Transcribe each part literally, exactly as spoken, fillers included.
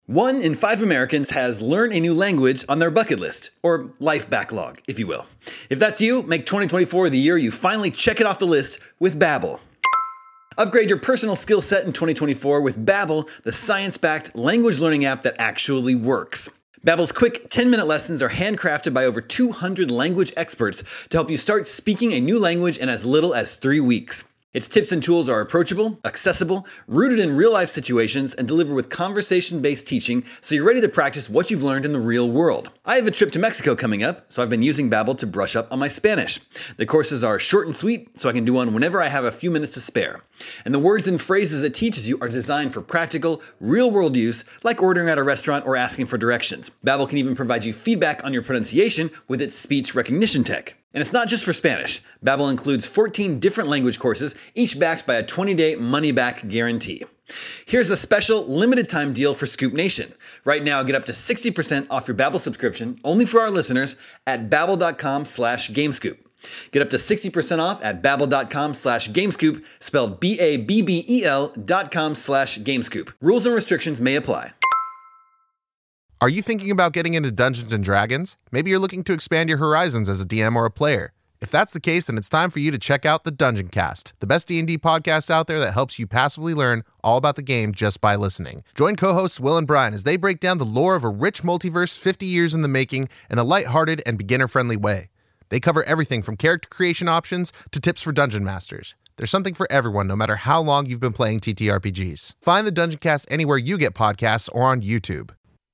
One in five Americans has learn a new language on their bucket list, or life backlog, if you will. If that's you, make twenty twenty-four the year you finally check it off the list with Babbel. Upgrade your personal skill set in twenty twenty-four with Babbel, the science-backed language learning app that actually works. Babbel's quick ten-minute lessons are handcrafted by over two hundred language experts to help you start speaking a new language in as little as three weeks. Its tips and tools are approachable, accessible, rooted in real-life situations, and deliver with conversation-based teaching so you're ready to practice what you've learned in the real world. I have a trip to Mexico coming up, so I've been using Babbel to brush up on my Spanish. The courses are short and sweet, so I can do one whenever I have a few minutes to spare. And the words and phrases it teaches you are designed for practical, real-world use, like ordering at a restaurant or asking for directions. Babbel can even provide you feedback on your pronunciation with its speech recognition tech. And it's not just for Spanish. Babbel includes fourteen different language courses, each backed by a twenty-day money-back guarantee. Here's a special limited-time deal for Scoop Nation. Right now, get up to sixty percent off your Babbel subscription, only for our listeners, at babbel.com slash gamescoop. Get up to sixty percent off at babbel.com slash gamescoop, spelled B A B B E L dot com slash gamescoop. Rules and restrictions may apply. Are you thinking about getting into Dungeons and Dragons? Maybe you're looking to expand your horizons as a D M or a player. If that's the case, then it's time for you to check out the Dungeon Cast, the best D and D podcast out there that helps you passively learn all about the game just by listening. Join co-hosts Will and Brian as they break down the lore of a rich multiverse fifty years in the making in a lighthearted and beginner-friendly way. They cover everything from character creation options to tips for dungeon masters. There's something for everyone, no matter how long you've been playing T T R P Gs. Find the Dungeon Cast anywhere you get podcasts or on YouTube.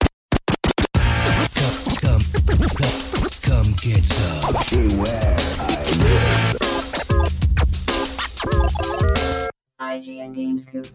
Come, come, come get some. Beware, I G N Gamescoop.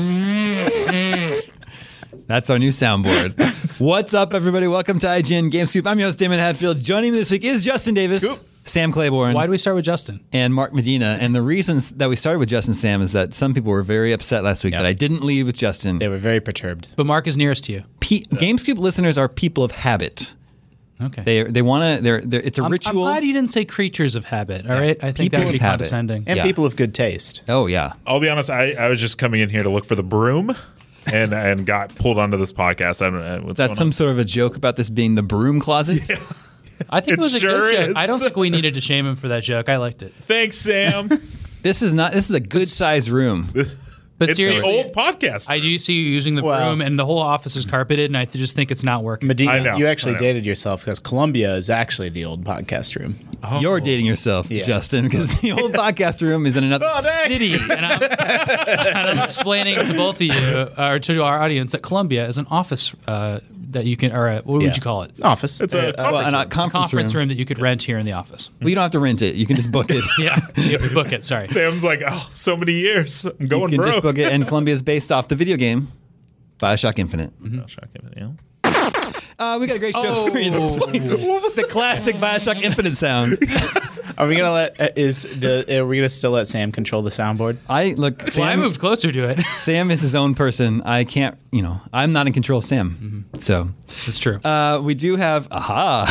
That's our new soundboard. What's up, everybody? Welcome to I G N Gamescoop. I'm your host, Damon Hadfield. Joining me this week is Justin Davis, Scoop. Sam Claiborne. Why do we start with Justin? And Mark Medina. And the reasons that we started with Justin, Sam, is that some people were very upset last week Yep. that I didn't lead with Justin. They were very perturbed. But Mark is nearest to you. P- Gamescoop listeners are people of habit. Okay. They they want to. They're, they're. It's a I'm, ritual. I'm glad you didn't say creatures of habit. All right, I think People that would be of habit. condescending. And Yeah. people of good taste. Oh yeah. I'll be honest. I, I was just coming in here to look for the broom, and and got pulled onto this podcast. I don't know what's That's going some on. sort of a joke about this being the broom closet. Yeah. I think it, It was a sure good joke. is. I don't think we needed to shame him for that joke. I liked it. Thanks, Sam. This is not. This is a good sized room. But It's seriously, the old podcast. I do see you using the Well- broom, and the whole office is carpeted, and I just think it's not working. Medina, I know, you I actually know. dated yourself because Columbia is actually the old podcast room. You're dating yourself, Yeah. Justin, because the old podcast room is in another Oh, dang. city. and, I'm, and I'm explaining to both of you, or to our audience, that Columbia is an office uh, that you can, or a, what Yeah. would you call it? Office. It's a Uh, Well, conference and a room. conference, Conference room. room that you could rent here in the office. Well, you don't have to rent it. You can just book it. Yeah, you have to book it. Sorry. Sam's like, oh, so many years. I'm You going can just broke. book it. And Columbia is based off the video game Bioshock Infinite. Oh, shocking, yeah. Uh, we got a great show for you this week. The classic Bioshock Infinite sound. Are we gonna let? Uh, is the? Are we gonna still let Sam control the soundboard? I look. Sam, Well, I moved closer to it. Sam is his own person. I can't. You know, I'm not in control of Sam. So. That's true. Uh, we do have, aha.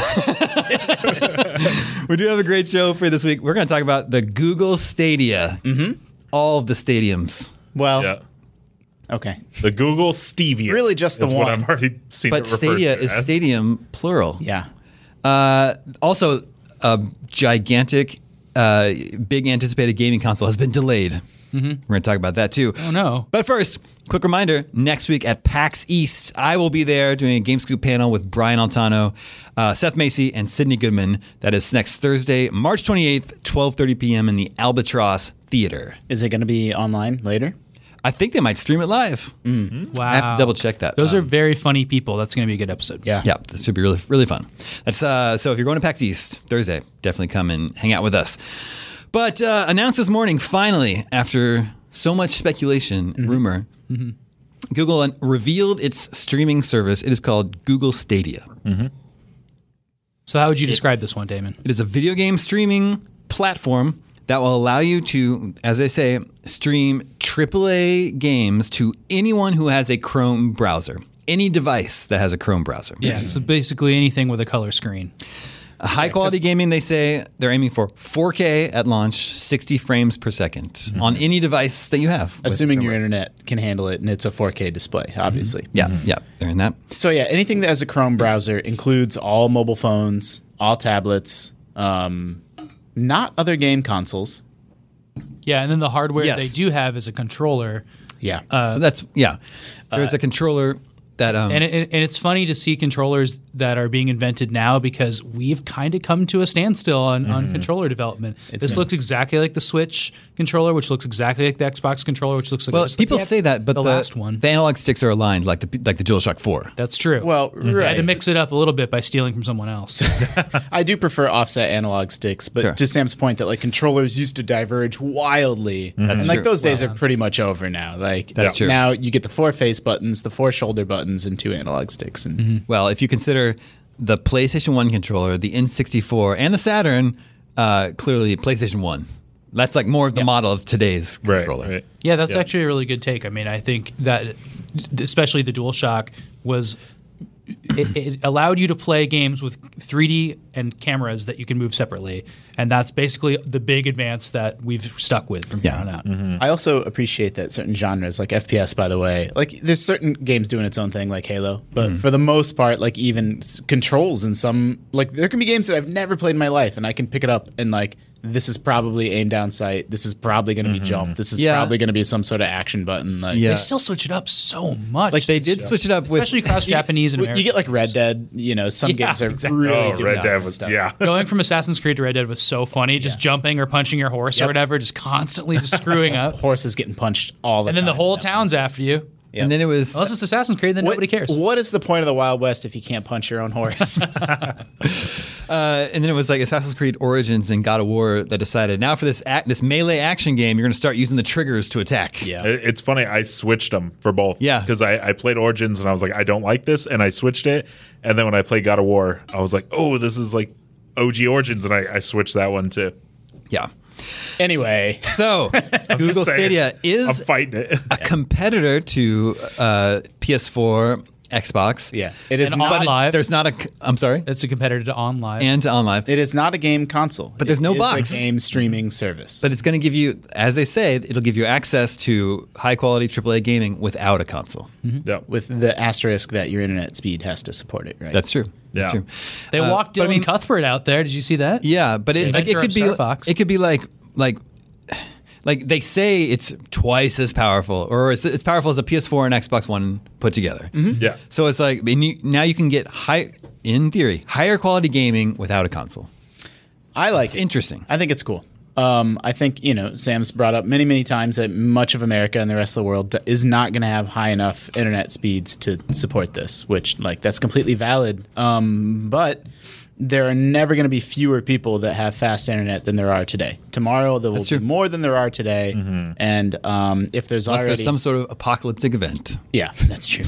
we do have a great show for you this week. We're going to talk about the Google Stadia. Mm-hmm. All of the stadiums. Well, Yeah. okay. The Google Stevia. Really just the is what one. I've already seen But it referred Stadia to is as. stadium plural. Yeah. Uh, also, a gigantic, uh, big anticipated gaming console has been delayed. Mm-hmm. We're going to talk about that too. Oh, no. But first, quick reminder, next week at PAX East, I will be there doing a Game Scoop panel with Brian Altano, uh, Seth Macy, and Sydney Goodman. That is next Thursday, March twenty-eighth, twelve thirty p.m. in the Albatross Theater. Is it gonna be online later? I think they might stream it live. Wow. I have to double check that. Those Um, are very funny people. That's going to be a good episode. Yeah. Yeah, this should be really, really fun. That's uh, so if you're going to PAX East Thursday, definitely come and hang out with us. But uh, announced this morning, finally, after so much speculation and rumor, Google un- revealed its streaming service. It is called Google Stadia. So how would you describe this one, Damon? It is a video game streaming platform that will allow you to, as I say, stream triple A games to anyone who has a Chrome browser. Any device that has a Chrome browser. Yeah, so basically anything with a color screen. A high quality gaming, they say they're aiming for four K at launch, sixty frames per second Mm-hmm. on any device that you have. with Assuming your hardware. internet can handle it and it's a four K display, obviously. Yeah, yeah, they're in that. So yeah, anything that has a Chrome browser includes all mobile phones, all tablets, um, not other game consoles. Yeah, and then the hardware Yes. they do have is a controller. Yeah. so that's, yeah. There's a controller that. Um, And, it, and it's funny to see controllers that are being invented now because we've kind of come to a standstill on, on controller development. this been- looks exactly like the Switch controller, which looks exactly like the Xbox controller, which looks like well, just like people the- say that, but the, the, last one. the analog sticks are aligned like the like the DualShock four. That's true. Well, I had to right. mix it up a little bit by stealing from someone else. I do prefer offset analog sticks, but Sure. to Sam's point that like controllers used to diverge wildly, and like true. those days are pretty much over now. Like That's true. now you get the four face buttons, the four shoulder buttons, and two analog sticks. And Well, if you consider the PlayStation one controller, the N sixty-four, and the Saturn, uh, clearly PlayStation one. That's like more of the model of today's Right. controller. right. Yeah, that's Yeah. actually a really good take. I mean, I think that especially the DualShock was it, it allowed you to play games with three D and cameras that you can move separately, and that's basically the big advance that we've stuck with from here Yeah. on out. I also appreciate that certain genres, like F P S, by the way, like there's certain games doing its own thing, like Halo, but for the most part, like even s- controls in some, like there can be games that I've never played in my life, and I can pick it up and like. This is probably aim down sight. This is probably going to be jump. This is Yeah. probably going to be some sort of action button. Like, Yeah. They still switch it up so much. Like they did switch it up with especially across Japanese and Well, American. you get like Red Dead. You know, some Yeah, games are exactly. really Oh, doing Red that Dead kind of was stuff. yeah. Going from Assassin's Creed to Red Dead was so funny. Just jumping or punching your horse or Yep. whatever, just constantly just screwing up. Horses getting punched all the And then time. the whole town's after you. Yep. and then it was Unless it's Assassin's Creed, then What- nobody cares. What is the point of the Wild West if you can't punch your own horse? Uh, and then it was like Assassin's Creed Origins and God of War that decided now for this act, this melee action game, you're going to start using the triggers to attack. yeah. It- It's funny. I switched them for both. Yeah. Because I, I played Origins and I was like, I don't like this, and I switched it. And then when I played God of War, I was like, oh, this is like O G Origins, and I, I switched that one too. Yeah. Anyway, So Google Just saying. Stadia I'm is fighting it. a competitor to uh, P S four, Xbox. yeah, it is And not. on live. There's not a. c- I'm sorry. It's a competitor to OnLive. And to OnLive. It is not a game console, But there's It no is box. a game streaming service. But it's going to give you, as they say, it'll give you access to high quality triple A gaming without a console. Yeah. with the asterisk that your internet speed has to support it, right? That's true. Yeah. That's true. they uh, walked but I Dylan mean- Cuthbert out there. Did you see that? Yeah, but it, like, it Inventor could of be Star Fox. it could be like like like they say it's twice as powerful, or it's as powerful as a P S four and Xbox One put together. Yeah. So it's like and you, now you can get high, in theory, higher quality gaming without a console. I like It's it. interesting. I think it's cool. Um, I think, you know, Sam's brought up many, many times that much of America and the rest of the world is not going to have high enough internet speeds to support this, which, like, that's completely valid. Um, but there are never going to be fewer people that have fast internet than there are today. Tomorrow, there will That's be true. more than there are today. And um, if there's Unless already. there's some sort of apocalyptic event. Yeah, that's true.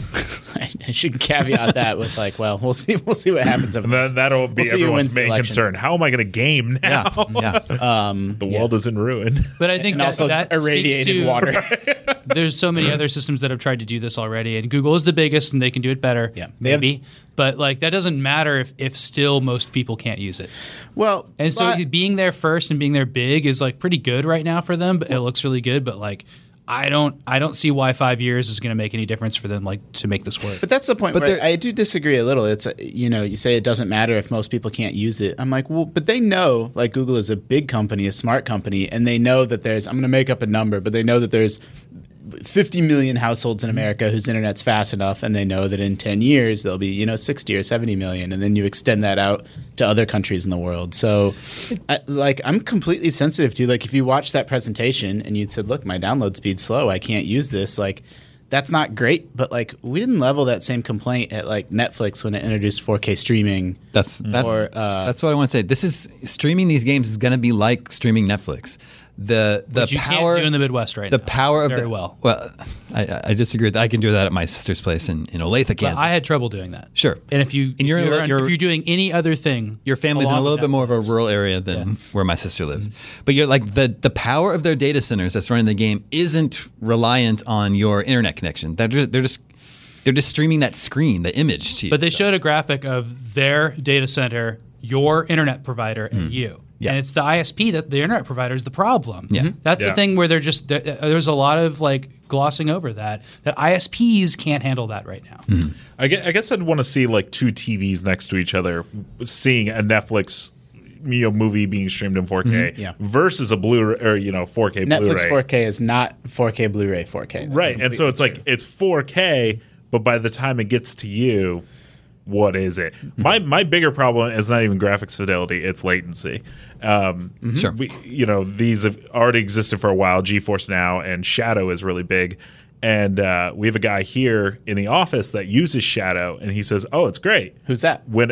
I should caveat that with, like, well, we'll see We'll see what happens. Over And then that'll be We'll see who everyone's wins the main election. concern. How am I going to game now? Yeah, yeah. The world is in ruin. But I think and that, also that speaks irradiated to- water. There's so many other systems that have tried to do this already, and Google is the biggest, and they can do it better. Yeah. They have- maybe. But like that doesn't matter if, if still most people can't use it. Well, And so but- being there first and being there big is like pretty good right now for them. But it looks really good. But like I don't I don't see why five years is going to make any difference for them like to make this work. But that's the point But where there- I do disagree a little. It's, uh, you know, you say it doesn't matter if most people can't use it. I'm like, well, but they know, like Google is a big company, a smart company, and they know that there's, I'm going to make up a number, but they know that there's fifty million households in America whose internet's fast enough, and they know that in ten years there'll be, you know, sixty or seventy million, and then you extend that out to other countries in the world. So, I, like, I'm completely sensitive to, like, if you watched that presentation and you'd said, look, my download speed's slow, I can't use this, like, that's not great, but like we didn't level that same complaint at like Netflix when it introduced four K streaming. That's that, Or, uh, that's what I want to say. This is streaming these games is going to be like streaming Netflix. The the Which you power can't do in the Midwest right the now. power of very the well. Well, I, I disagree with that. I can do that at my sister's place in, in Olathe, But Kansas. I had trouble doing that. Sure. And if you And you're if in you're, a- you're- if you're doing any other thing, Your family's in a along little with bit more of a Netflix. rural area than where my sister lives. But you're like the the power of their data centers that's running the game isn't reliant on your internet connection. They're just, they're just they're just streaming that screen, the image to you. But they showed a graphic of their data center your internet provider and you. Yeah. And it's the I S P that the internet provider is the problem. Yeah. That's Yeah. the thing where they're just there, there's a lot of like glossing over that that I S Ps can't handle that right now. I guess, I guess I'd want to see like two T Vs next to each other, seeing a Netflix you know movie being streamed in four K Mm-hmm. Yeah. versus a Blu or you know four K Netflix Blu-ray. four K is not four K Blu-ray four K. That's Right, and so it's like completely it's four K, but by the time it gets to you, what is it? My my bigger problem is not even graphics fidelity; it's latency. Um, Sure. we, you know, these have already existed for a while. GeForce Now and Shadow is really big, and uh, we have a guy here in the office that uses Shadow, and he says, "Oh, it's great." Who's that? When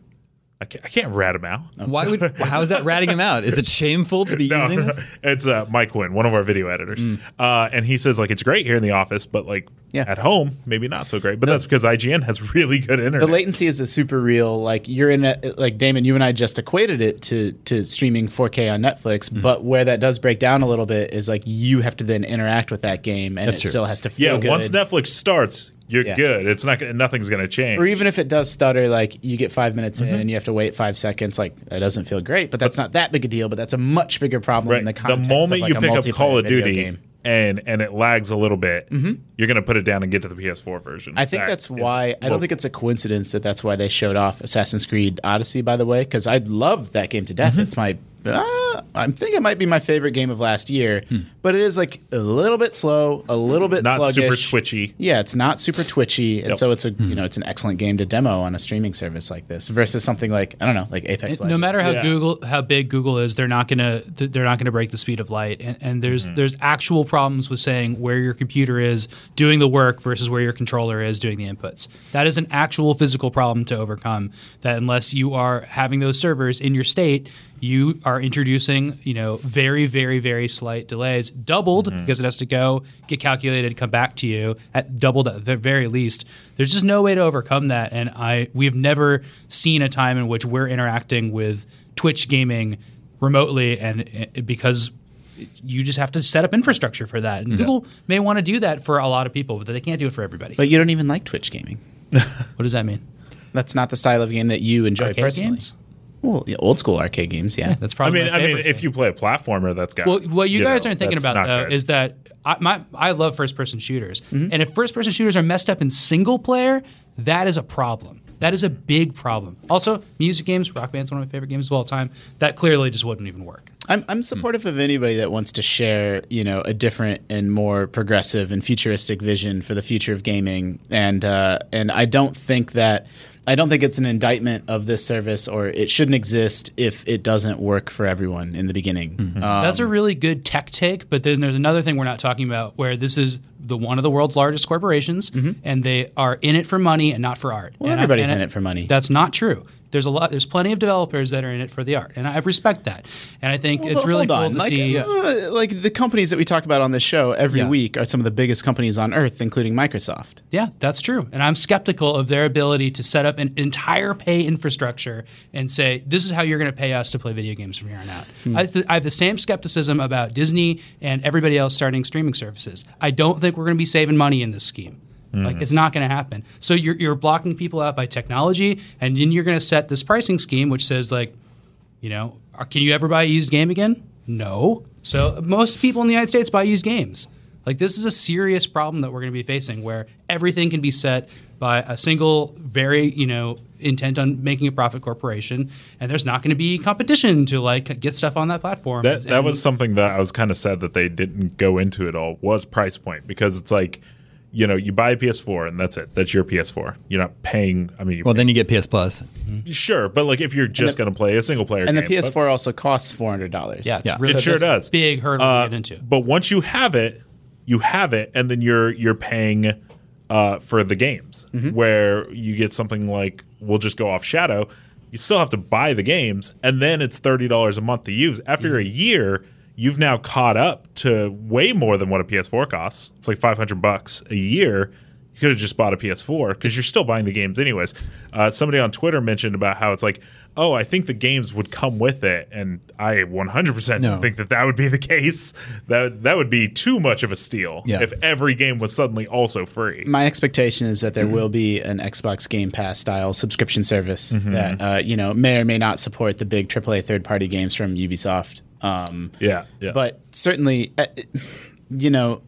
I can't, I can't rat him out. Why would? How is that ratting him out? Is it shameful to be No, using this? it's uh, Mike Quinn, one of our video editors, uh, and he says like it's great here in the office, but like Yeah. at home maybe not so great. But that's because I G N has really good internet. The latency is a super real. Like you're in a like Damon, you and I just equated it to to streaming four K on Netflix. Mm-hmm. But where that does break down a little bit is like you have to then interact with that game, and That's it true. still has to feel yeah, good. once Netflix starts, you're Yeah. good. It's not gonna- nothing's going to change. Or even if it does stutter, like you get five minutes Mm-hmm. in and you have to wait five seconds, like that doesn't feel great. But that's not that big a deal. But that's a much bigger problem right. in the The context moment of like you a pick up multiplayer Call of video Duty game. and and it lags a little bit, you're going to put it down and get to the P S four version. I think That that's is- why. I don't well, think it's a coincidence that that's why they showed off Assassin's Creed Odyssey. By the way, because I love that game to death. Mm-hmm. It's my. Uh, I think it might be my favorite game of last year, but it is like a little bit slow, a little bit not sluggish. super twitchy. Yeah, it's not super twitchy, and Yep. so it's a you know it's an excellent game to demo on a streaming service like this versus something like I don't know like Apex. No Legends. matter how Yeah. Google, how big Google is, they're not gonna th- they're not gonna break the speed of light. And, and there's Mm-hmm. there's actual problems with saying where your computer is doing the work versus where your controller is doing the inputs. That is an actual physical problem to overcome. That unless you are having those servers in your state, you are introducing you know very very very slight delays, doubled Mm-hmm. because it has to go get calculated, come back to you at doubled at the very least. There's just no way to overcome that, and I we've never seen a time in which we're interacting with Twitch gaming remotely, and it, because you just have to set up infrastructure for that. And Google may want to do that for a lot of people, but they can't do it for everybody. But you don't even like Twitch gaming. What does that mean? That's not the style of game that you enjoy Arcade personally. games? Well, yeah, old school arcade games, yeah. That's I probably mean, my I mean, favorite if thing. you play a platformer, that's got. Well, what you, guys know, aren't thinking that's about not though good. is that I, my I love first person shooters, and if first person shooters are messed up in single player, that is a problem. That is a big problem. Also, music games, Rock Band's one of my favorite games of all time. That clearly just wouldn't even work. I'm, I'm supportive of anybody that wants to share, you know, a different and more progressive and futuristic vision for the future of gaming. And uh, and I don't think that I don't think it's an indictment of this service, or it shouldn't exist if it doesn't work for everyone in the beginning. Um, That's a really good tech take, but then there's another thing we're not talking about where this is the one of the world's largest corporations, and they are in it for money and not for art. Well, And I- everybody's and in it for money. That's not true. There's a lot. There's plenty of developers that are in it for the art, and I respect that. And I think it's Well, really hold cool on. to like, see. uh, like the companies that we talk about on this show every Yeah. week are some of the biggest companies on earth, including Microsoft. Yeah, that's true. And I'm skeptical of their ability to set up an entire pay infrastructure and say, this is how you're going to pay us to play video games from here on out. Hmm. I, th- I have the same skepticism about Disney and everybody else starting streaming services. I don't think we're going to be saving money in this scheme. Like, it's not going to happen. So you're, you're blocking people out by technology, and then you're going to set this pricing scheme which says, like, you know, are- can you ever buy a used game again? No. So most people in the United States buy used games. Like, this is a serious problem that we're going to be facing, where everything can be set by a single, very, you know, intent on making a profit corporation, and there's not going to be competition to like get stuff on that platform. That that And- was something that I was kind of sad that they didn't go into it all, was price point, because it's like, you know, you buy a P S four and that's it. That's your P S four. You're not paying. I mean, you Well, then you get P S Plus. sure, but like if you're just the- going to play a single player And game, the P S four also costs four hundred dollars. yeah, it's Yeah. really it sure this does. big hurdle Uh, to get into. But once you have it, you have it, and then you're you're paying uh, for the games, Mm-hmm. where you get something like, we'll just go off Shadow. You still have to buy the games, and then it's thirty dollars a month to use. After Mm-hmm. a year, you've now caught up to way more than what a P S four costs. It's like five hundred bucks a year. You could have just bought a P S four because you're still buying the games anyways. Uh, somebody on Twitter mentioned about how it's like, oh, I think the games would come with it, and I one hundred percent No. think that that would be the case. That that would be too much of a steal Yeah. if every game was suddenly also free. My expectation is that there will be an Xbox Game Pass style subscription service that uh, you know may or may not support the big triple A third party games from Ubisoft. Um, Yeah, yeah. But certainly, uh, you know,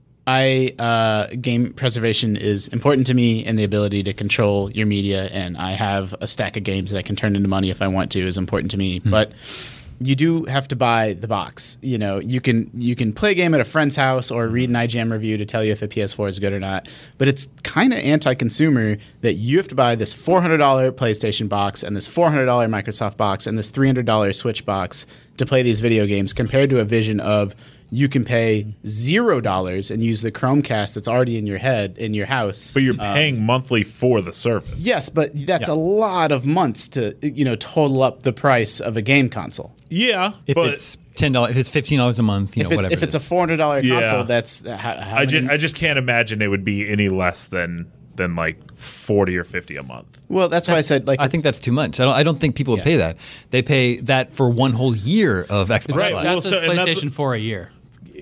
I uh, game preservation is important to me, and the ability to control your media, and I have a stack of games that I can turn into money if I want to, is important to me. But you do have to buy the box. You know, you can you can play a game at a friend's house or read an I G N review to tell you if a P S four is good or not. But it's kind of anti-consumer that you have to buy this four hundred dollars PlayStation box and this four hundred dollars Microsoft box and this three hundred dollars Switch box to play these video games, compared to a vision of you can pay zero dollars and use the Chromecast that's already in your head in your house. But you're paying monthly for the service. Yes, but that's a lot of months to you know total up the price of a game console. Yeah, If but it's ten dollars, if it's fifteen dollars a month, you If know, it's whatever. if it's it a is. four hundred dollars Yeah. console, that's uh, how, how I just many- I just can't imagine it would be any less than than like forty or fifty a month. well, that's why I said like I think that's too much. I don't. I don't think people would Yeah. pay that. They pay that for one whole year of Xbox Right, Live. well, That's so- a and that's PlayStation what- for a year.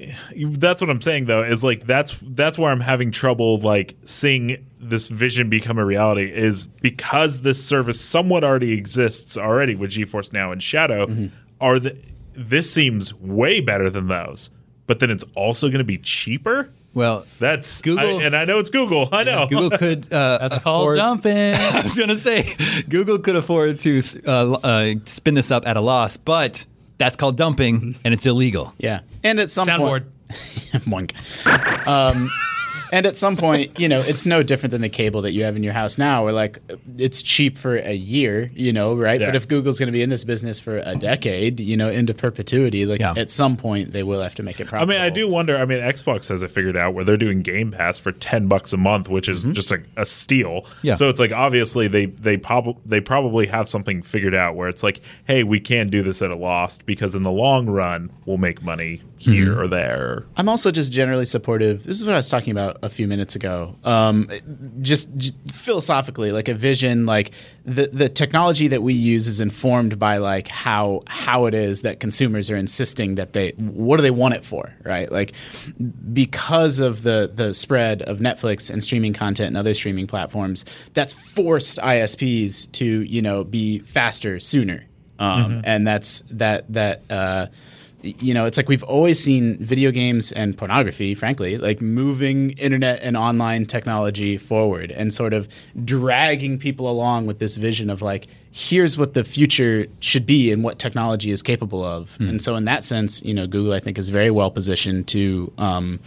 That's what I'm saying though, is like that's that's where I'm having trouble like seeing this vision become a reality, is because this service somewhat already exists already with GeForce Now and Shadow. Mm-hmm. Are the this seems way better than those, but then it's also going to be cheaper. Well, That's Google- I, and I know it's Google. I know Google could. Uh, That's called afford- dumping. I was gonna say Google could afford to uh, uh, spin this up at a loss, but that's called dumping, and it's illegal. yeah, and at some Soundboard. point, Moink. um, and at some point, you know, it's no different than the cable that you have in your house now, where like it's cheap for a year, you know, right? Yeah. But if Google's going to be in this business for a decade, you know, into perpetuity, like Yeah. at some point they will have to make it I profitable. mean, I do wonder. I mean, Xbox has it figured out where they're doing Game Pass for ten bucks a month, which is just a, a steal. Yeah. So it's like obviously they they probably they probably have something figured out where it's like, hey, we can do this at a loss because in the long run we'll make money here or there. I'm also just generally supportive. This is what I was talking about a few minutes ago. Um, just, just philosophically, like a vision, like the the technology that we use is informed by like how how it is that consumers are insisting that they what do they want it for, right? Like because of the the spread of Netflix and streaming content and other streaming platforms, that's forced I S Ps to you know be faster sooner, um, and that's that that. Uh, you know, it's like we've always seen video games and pornography, frankly, like moving internet and online technology forward and sort of dragging people along with this vision of like, here's what the future should be and what technology is capable of. And so in that sense, you know, Google, I think, is very well positioned to um,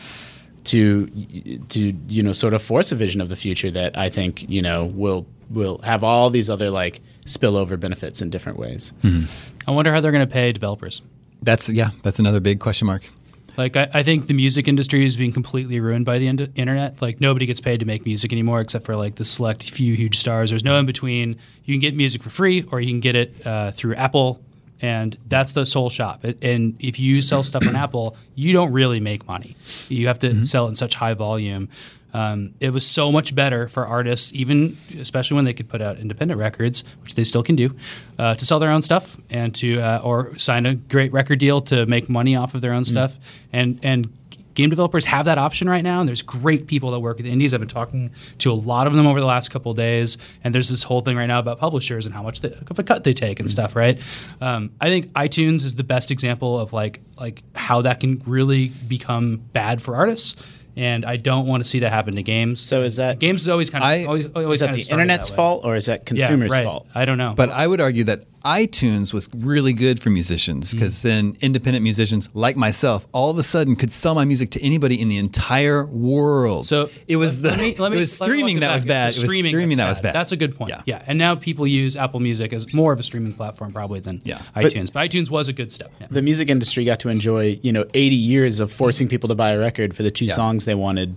to to you know sort of force a vision of the future that I think, you know, will will have all these other like spillover benefits in different ways. I wonder how they're going to pay developers. That's yeah. That's another big question mark. Like, I, I think the music industry is being completely ruined by the in- internet. Like, nobody gets paid to make music anymore except for, like, the select few huge stars. There's no in-between. You can get music for free or you can get it uh, through Apple, and that's the sole shop. It- And if you sell stuff on Apple, you don't really make money. You have to sell it in such high volume. Um, it was so much better for artists, even especially when they could put out independent records, which they still can do, uh, to sell their own stuff and to uh, or sign a great record deal to make money off of their own stuff. And and game developers have that option right now. And there's great people that work with indies. I've been talking to a lot of them over the last couple of days. And there's this whole thing right now about publishers and how much they, of a cut they take and stuff. Right. Um, I think iTunes is the best example of like like how that can really become bad for artists. And I don't want to see that happen to games. So is that Games is always kind of I- always, always is that kind the of started internet's that way. fault or is that consumers' yeah, right. fault? I don't know. But I would argue that iTunes was really good for musicians because then independent musicians like myself all of a sudden could sell my music to anybody in the entire world. So it was the let me, let me, it was let me streaming walk it that back. was bad. It's It was streaming streaming that's that was bad. That's a good point. Yeah. Yeah. And now people use Apple Music as more of a streaming platform probably than Yeah. iTunes. But, iTunes was a good step. Yeah. The music industry got to enjoy, you know, eighty years of forcing people to buy a record for the two songs they wanted.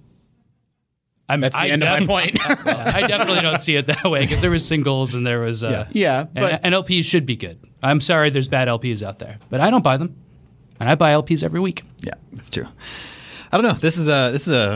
I'm, That's the I end of my def- point. yeah, I definitely don't see it that way because there was singles and there was uh, Yeah, and, but and L Ps should be good. I'm sorry, there's bad L Ps out there, but I don't buy them, and I buy L Ps every week. Yeah, that's true. I don't know. This is a this is a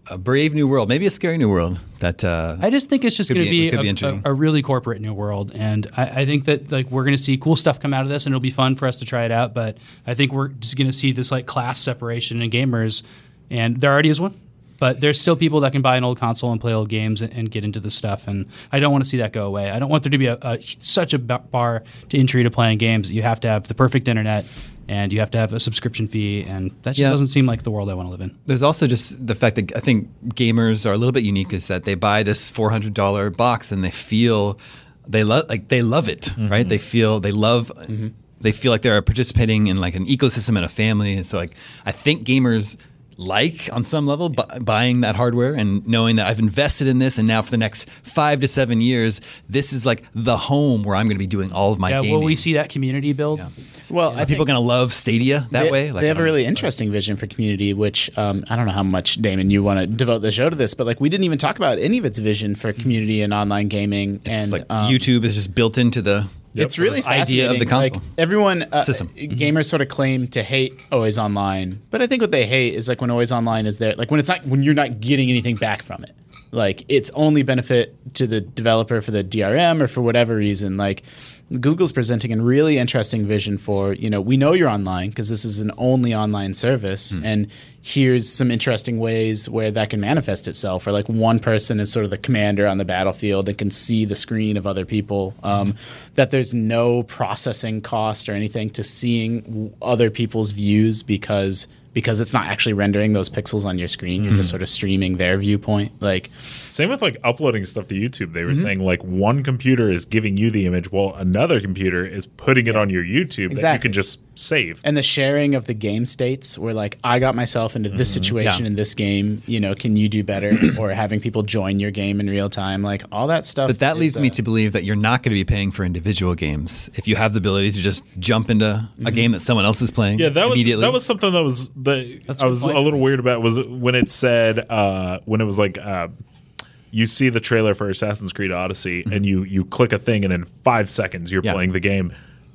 a brave new world, maybe a scary new world. That uh, I just think it's just Could going to be- be, could be a, interesting. a, a really corporate new world, and I, I think that like we're going to see cool stuff come out of this, and it'll be fun for us to try it out. But I think we're just going to see this like class separation in gamers, and there already is one. But there's still people that can buy an old console and play old games and, and get into this stuff, and I don't want to see that go away. I don't want there to be a, a such a bar to entry to playing games. You have to have the perfect internet, and you have to have a subscription fee, and that just Yeah. doesn't seem like the world I want to live in. There's also just the fact that I think gamers are a little bit unique is that they buy this four hundred dollars box and they feel they love like they love it, Mm-hmm. right? They feel they love they feel like they're participating in like an ecosystem and a family. And so like I think gamers like on some level bu- buying that hardware and knowing that I've invested in this and now for the next five to seven years this is like the home where I'm going to be doing all of my Yeah, gaming. will we see that community build? Well, Are I people think going to love Stadia that they, way? Like, they have I a don't really know. interesting vision for community, which um, I don't know how much, Damon, you want to devote the show to this, but like we didn't even talk about any of its vision for community and online gaming. It's and like um, YouTube is just built into the It's really idea of the fascinating. console. Like everyone, uh, System. gamers sort of claim to hate Always Online, but I think what they hate is like when Always Online is there, like when it's not when you're not getting anything back from it. Like it's only benefit to the developer for the D R M or for whatever reason. Like Google's presenting a really interesting vision for, you know, we know you're online because this is an only online service, and here's some interesting ways where that can manifest itself. Or like one person is sort of the commander on the battlefield and can see the screen of other people. Um, that there's no processing cost or anything to seeing w- other people's views because because it's not actually rendering those pixels on your screen. You're just sort of streaming their viewpoint. Like Same with like uploading stuff to YouTube. They were Mm-hmm. saying like one computer is giving you the image while another computer is putting it on your YouTube that you Exactly. can just save. and the sharing of the game states where like I got myself into this situation Yeah. in this game, you know, can you do better? Or having people join your game in real time, like all that stuff. But that is, leads me uh, to believe that you're not going to be paying for individual games if you have the ability to just jump into a game that someone else is playing. Yeah, that was immediately. that was something that was the That's a I good was point. a little weird about was when it said uh, when it was like uh, you see the trailer for Assassin's Creed Odyssey and you you click a thing and in five seconds you're Yeah. playing the game.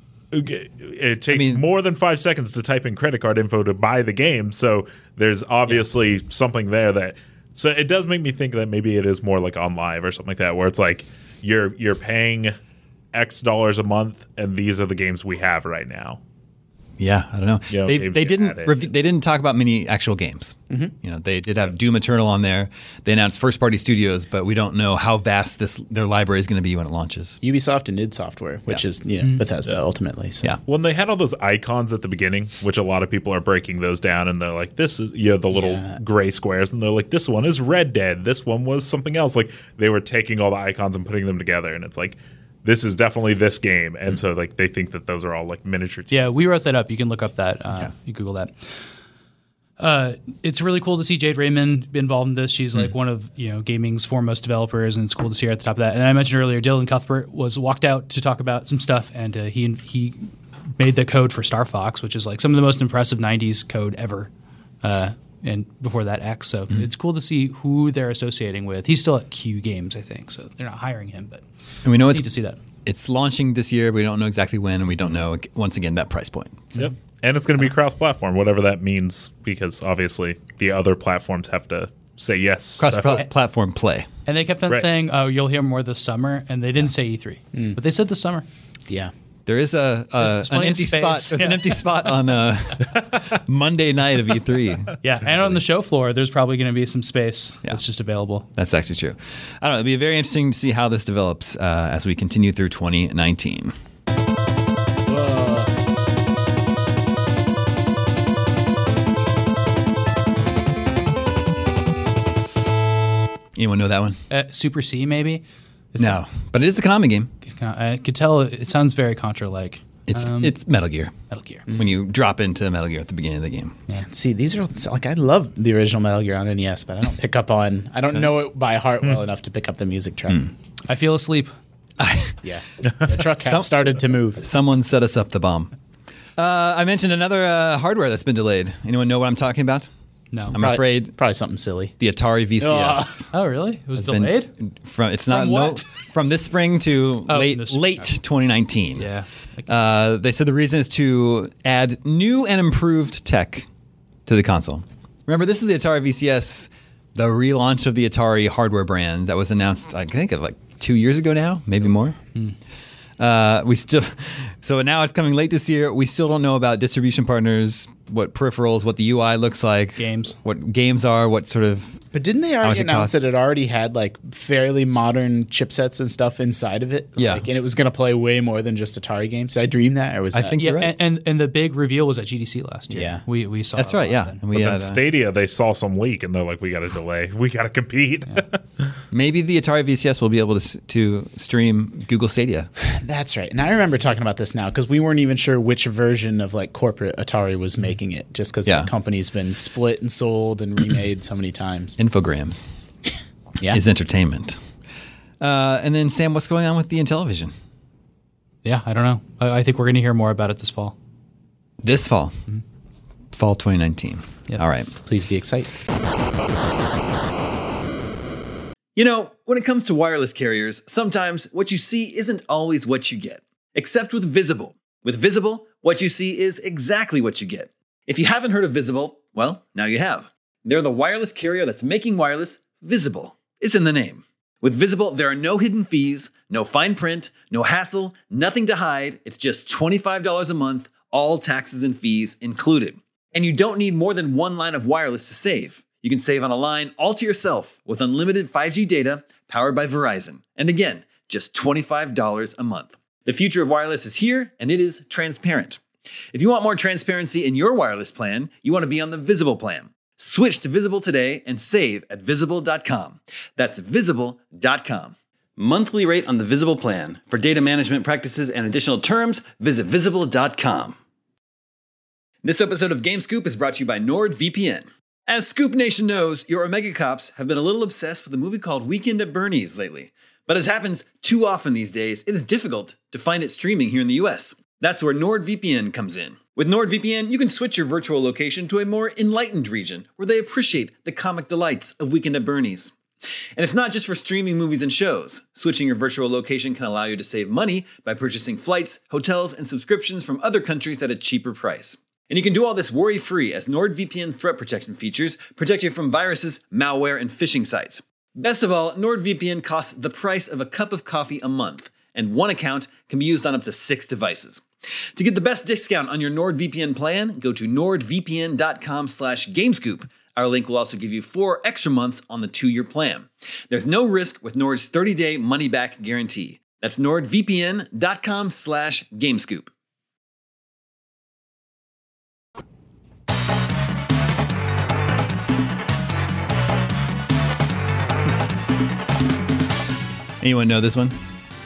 It takes mean- more than five seconds to type in credit card info to buy the game, so there's obviously something there that. So it does make me think that maybe it is more like on live or something like that, where it's like you're you're paying X dollars a month, and these are the games we have right now. Yeah, I don't know. You know, they games they you didn't added. rev- they didn't talk about many actual games. Mm-hmm. You know, they did have Doom Eternal on there. They announced first party studios, but we don't know how vast this their library is going to be when it launches. Ubisoft and id Software, which is you know Bethesda ultimately. So. Yeah. When they had all those icons at the beginning, which a lot of people are breaking those down, and they're like, "This is you know the little Yeah. gray squares," and they're like, "This one is Red Dead. This one was something else." Like they were taking all the icons and putting them together, and it's like, this is definitely this game, and so like they think that those are all like miniature. Yeah, we teases. wrote that up. You can look up that. Uh, You Google that. Uh, it's really cool to see Jade Raymond be involved in this. She's like one of you know gaming's foremost developers, and it's cool to see her at the top of that. And I mentioned earlier, Dylan Cuthbert was walked out to talk about some stuff, and uh, he he made the code for Star Fox, which is like some of the most impressive nineties code ever. Uh, and before that, X. So it's cool to see who they're associating with. He's still at Q Games, I think. So they're not hiring him, but And we know it's it's neat to see that. it's launching this year. But we don't know exactly when, and we don't know once again that price point. So. Yep. And it's going to be cross-platform, whatever that means, because obviously the other platforms have to say yes. Cross So- platform play. And they kept on Right. saying, "Oh, you'll hear more this summer," and they didn't say E three, but they said this summer. Yeah. There is a, a There's an plenty of empty space. spot. There's an Yeah. empty spot on uh, Monday night of E three. Yeah, and on the show floor, there's probably going to be some space Yeah. that's just available. That's actually true. I don't know. It'll be very interesting to see how this develops uh, as we continue through twenty nineteen. Anyone know that one? Uh, Super C, maybe. It's- No, but it is a Konami game. I could tell it sounds very Contra-like. It's Um, it's Metal Gear. Metal Gear. When you drop into Metal Gear at the beginning of the game. Man, see, these are like I love the original Metal Gear on N E S, but I don't pick up on. I don't know it by heart well enough to pick up the music track. I feel asleep. Yeah, the truck had started to move. Someone set us up the bomb. Uh, I mentioned another uh, hardware that's been delayed. Anyone know what I'm talking about? No. I'm Probably- afraid probably something silly. the Atari V C S. Oh, really? It was has been- delayed? From it's not From no, what? from this spring to Oh, late this- late twenty nineteen. Yeah. Uh, they said the reason is to add new and improved tech to the console. Remember, this is the Atari V C S the relaunch of the Atari hardware brand that was announced, I think, of like two years ago now, maybe more. Mm. Uh, we still, so now it's coming late this year. We still don't know about distribution partners, what peripherals, what the U I looks like, games, what games are, what sort of. But didn't they already announce that it already had like fairly modern chipsets and stuff inside of it? Yeah, like, and it was going to play way more than just Atari games. Did I dream that, or was I that? think yeah, you're right. and, and and the big reveal was at G D C last year. Yeah, we we saw that's that right. Yeah, then. and we but had, then uh, Stadia, they saw some leak and they're like, we got to delay, we got to compete. Yeah. Maybe the Atari V C S will be able to to stream Google Stadia. That's right. And I remember talking about this now because we weren't even sure which version of like corporate Atari was making it, just because Yeah. the company's been split and sold and remade so many times. Infograms Yeah, is entertainment. Uh, and then Sam, what's going on with the Intellivision Yeah, I don't know. I, I think we're going to hear more about it this fall. this fall? Mm-hmm. Fall twenty nineteen. Yep. All right. please be excited. You know, when it comes to wireless carriers, sometimes what you see isn't always what you get. Except with Visible. With Visible, what you see is exactly what you get. If you haven't heard of Visible, well, now you have. They're the wireless carrier that's making wireless visible. It's in the name. With Visible, there are no hidden fees, no fine print, no hassle, nothing to hide. It's just twenty-five dollars a month, all taxes and fees included. And you don't need more than one line of wireless to save. You can save on a line all to yourself with unlimited five G data powered by Verizon. And again, just twenty-five dollars a month. The future of wireless is here, and it is transparent. If you want more transparency in your wireless plan, you want to be on the Visible plan. Switch to Visible today and save at visible dot com. That's visible dot com. Monthly rate on the Visible plan. For data management practices and additional terms, visit visible dot com. This episode of Game Scoop is brought to you by NordVPN. As Scoop Nation knows, your Omega Cops have been a little obsessed with a movie called Weekend at Bernie's lately. But as happens too often these days, it is difficult to find it streaming here in the U S. That's where NordVPN comes in. With NordVPN, you can switch your virtual location to a more enlightened region where they appreciate the comic delights of Weekend at Bernie's. And it's not just for streaming movies and shows. Switching your virtual location can allow you to save money by purchasing flights, hotels, and subscriptions from other countries at a cheaper price. And you can do all this worry-free as NordVPN threat protection features protect you from viruses, malware, and phishing sites. Best of all, NordVPN costs the price of a cup of coffee a month, and one account can be used on up to six devices. To get the best discount on your NordVPN plan, go to nordvpn dot com slash gamescoop. Our link will also give you four extra months on the two-year plan. There's no risk with Nord's thirty-day money-back guarantee. That's nordvpn dot com slash gamescoop. Anyone know this one?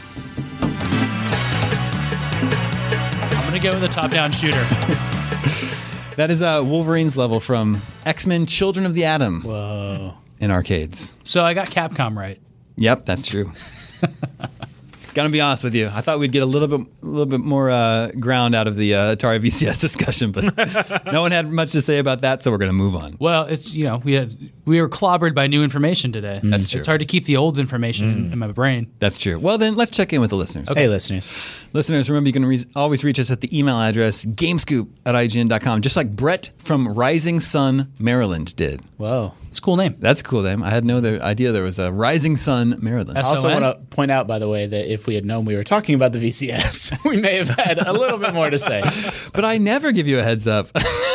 I'm going to go with a top-down shooter. That is uh, Wolverine's level from X-Men Children of the Atom Whoa. in arcades. So I got Capcom right. Yep, that's true. Gotta be honest with you. I thought we'd get a little bit, a little bit more uh, ground out of the uh, Atari V C S discussion, but no one had much to say about that, so we're gonna move on. Well, it's you know we had we were clobbered by new information today. That's true. It's hard to keep the old information in, in my brain. That's true. Well, then let's check in with the listeners. Hey, listeners. Listeners, remember you can re- always reach us at the email address gamescoop at I G N dot com, just like Brett from Rising Sun, Maryland did. Whoa. It's a cool name. That's a cool name. I had no other idea there was a Rising Sun, Maryland. I also S O N? want to point out, by the way, that if we had known we were talking about the V C S, we may have had a little bit more to say. But I never give you a heads up.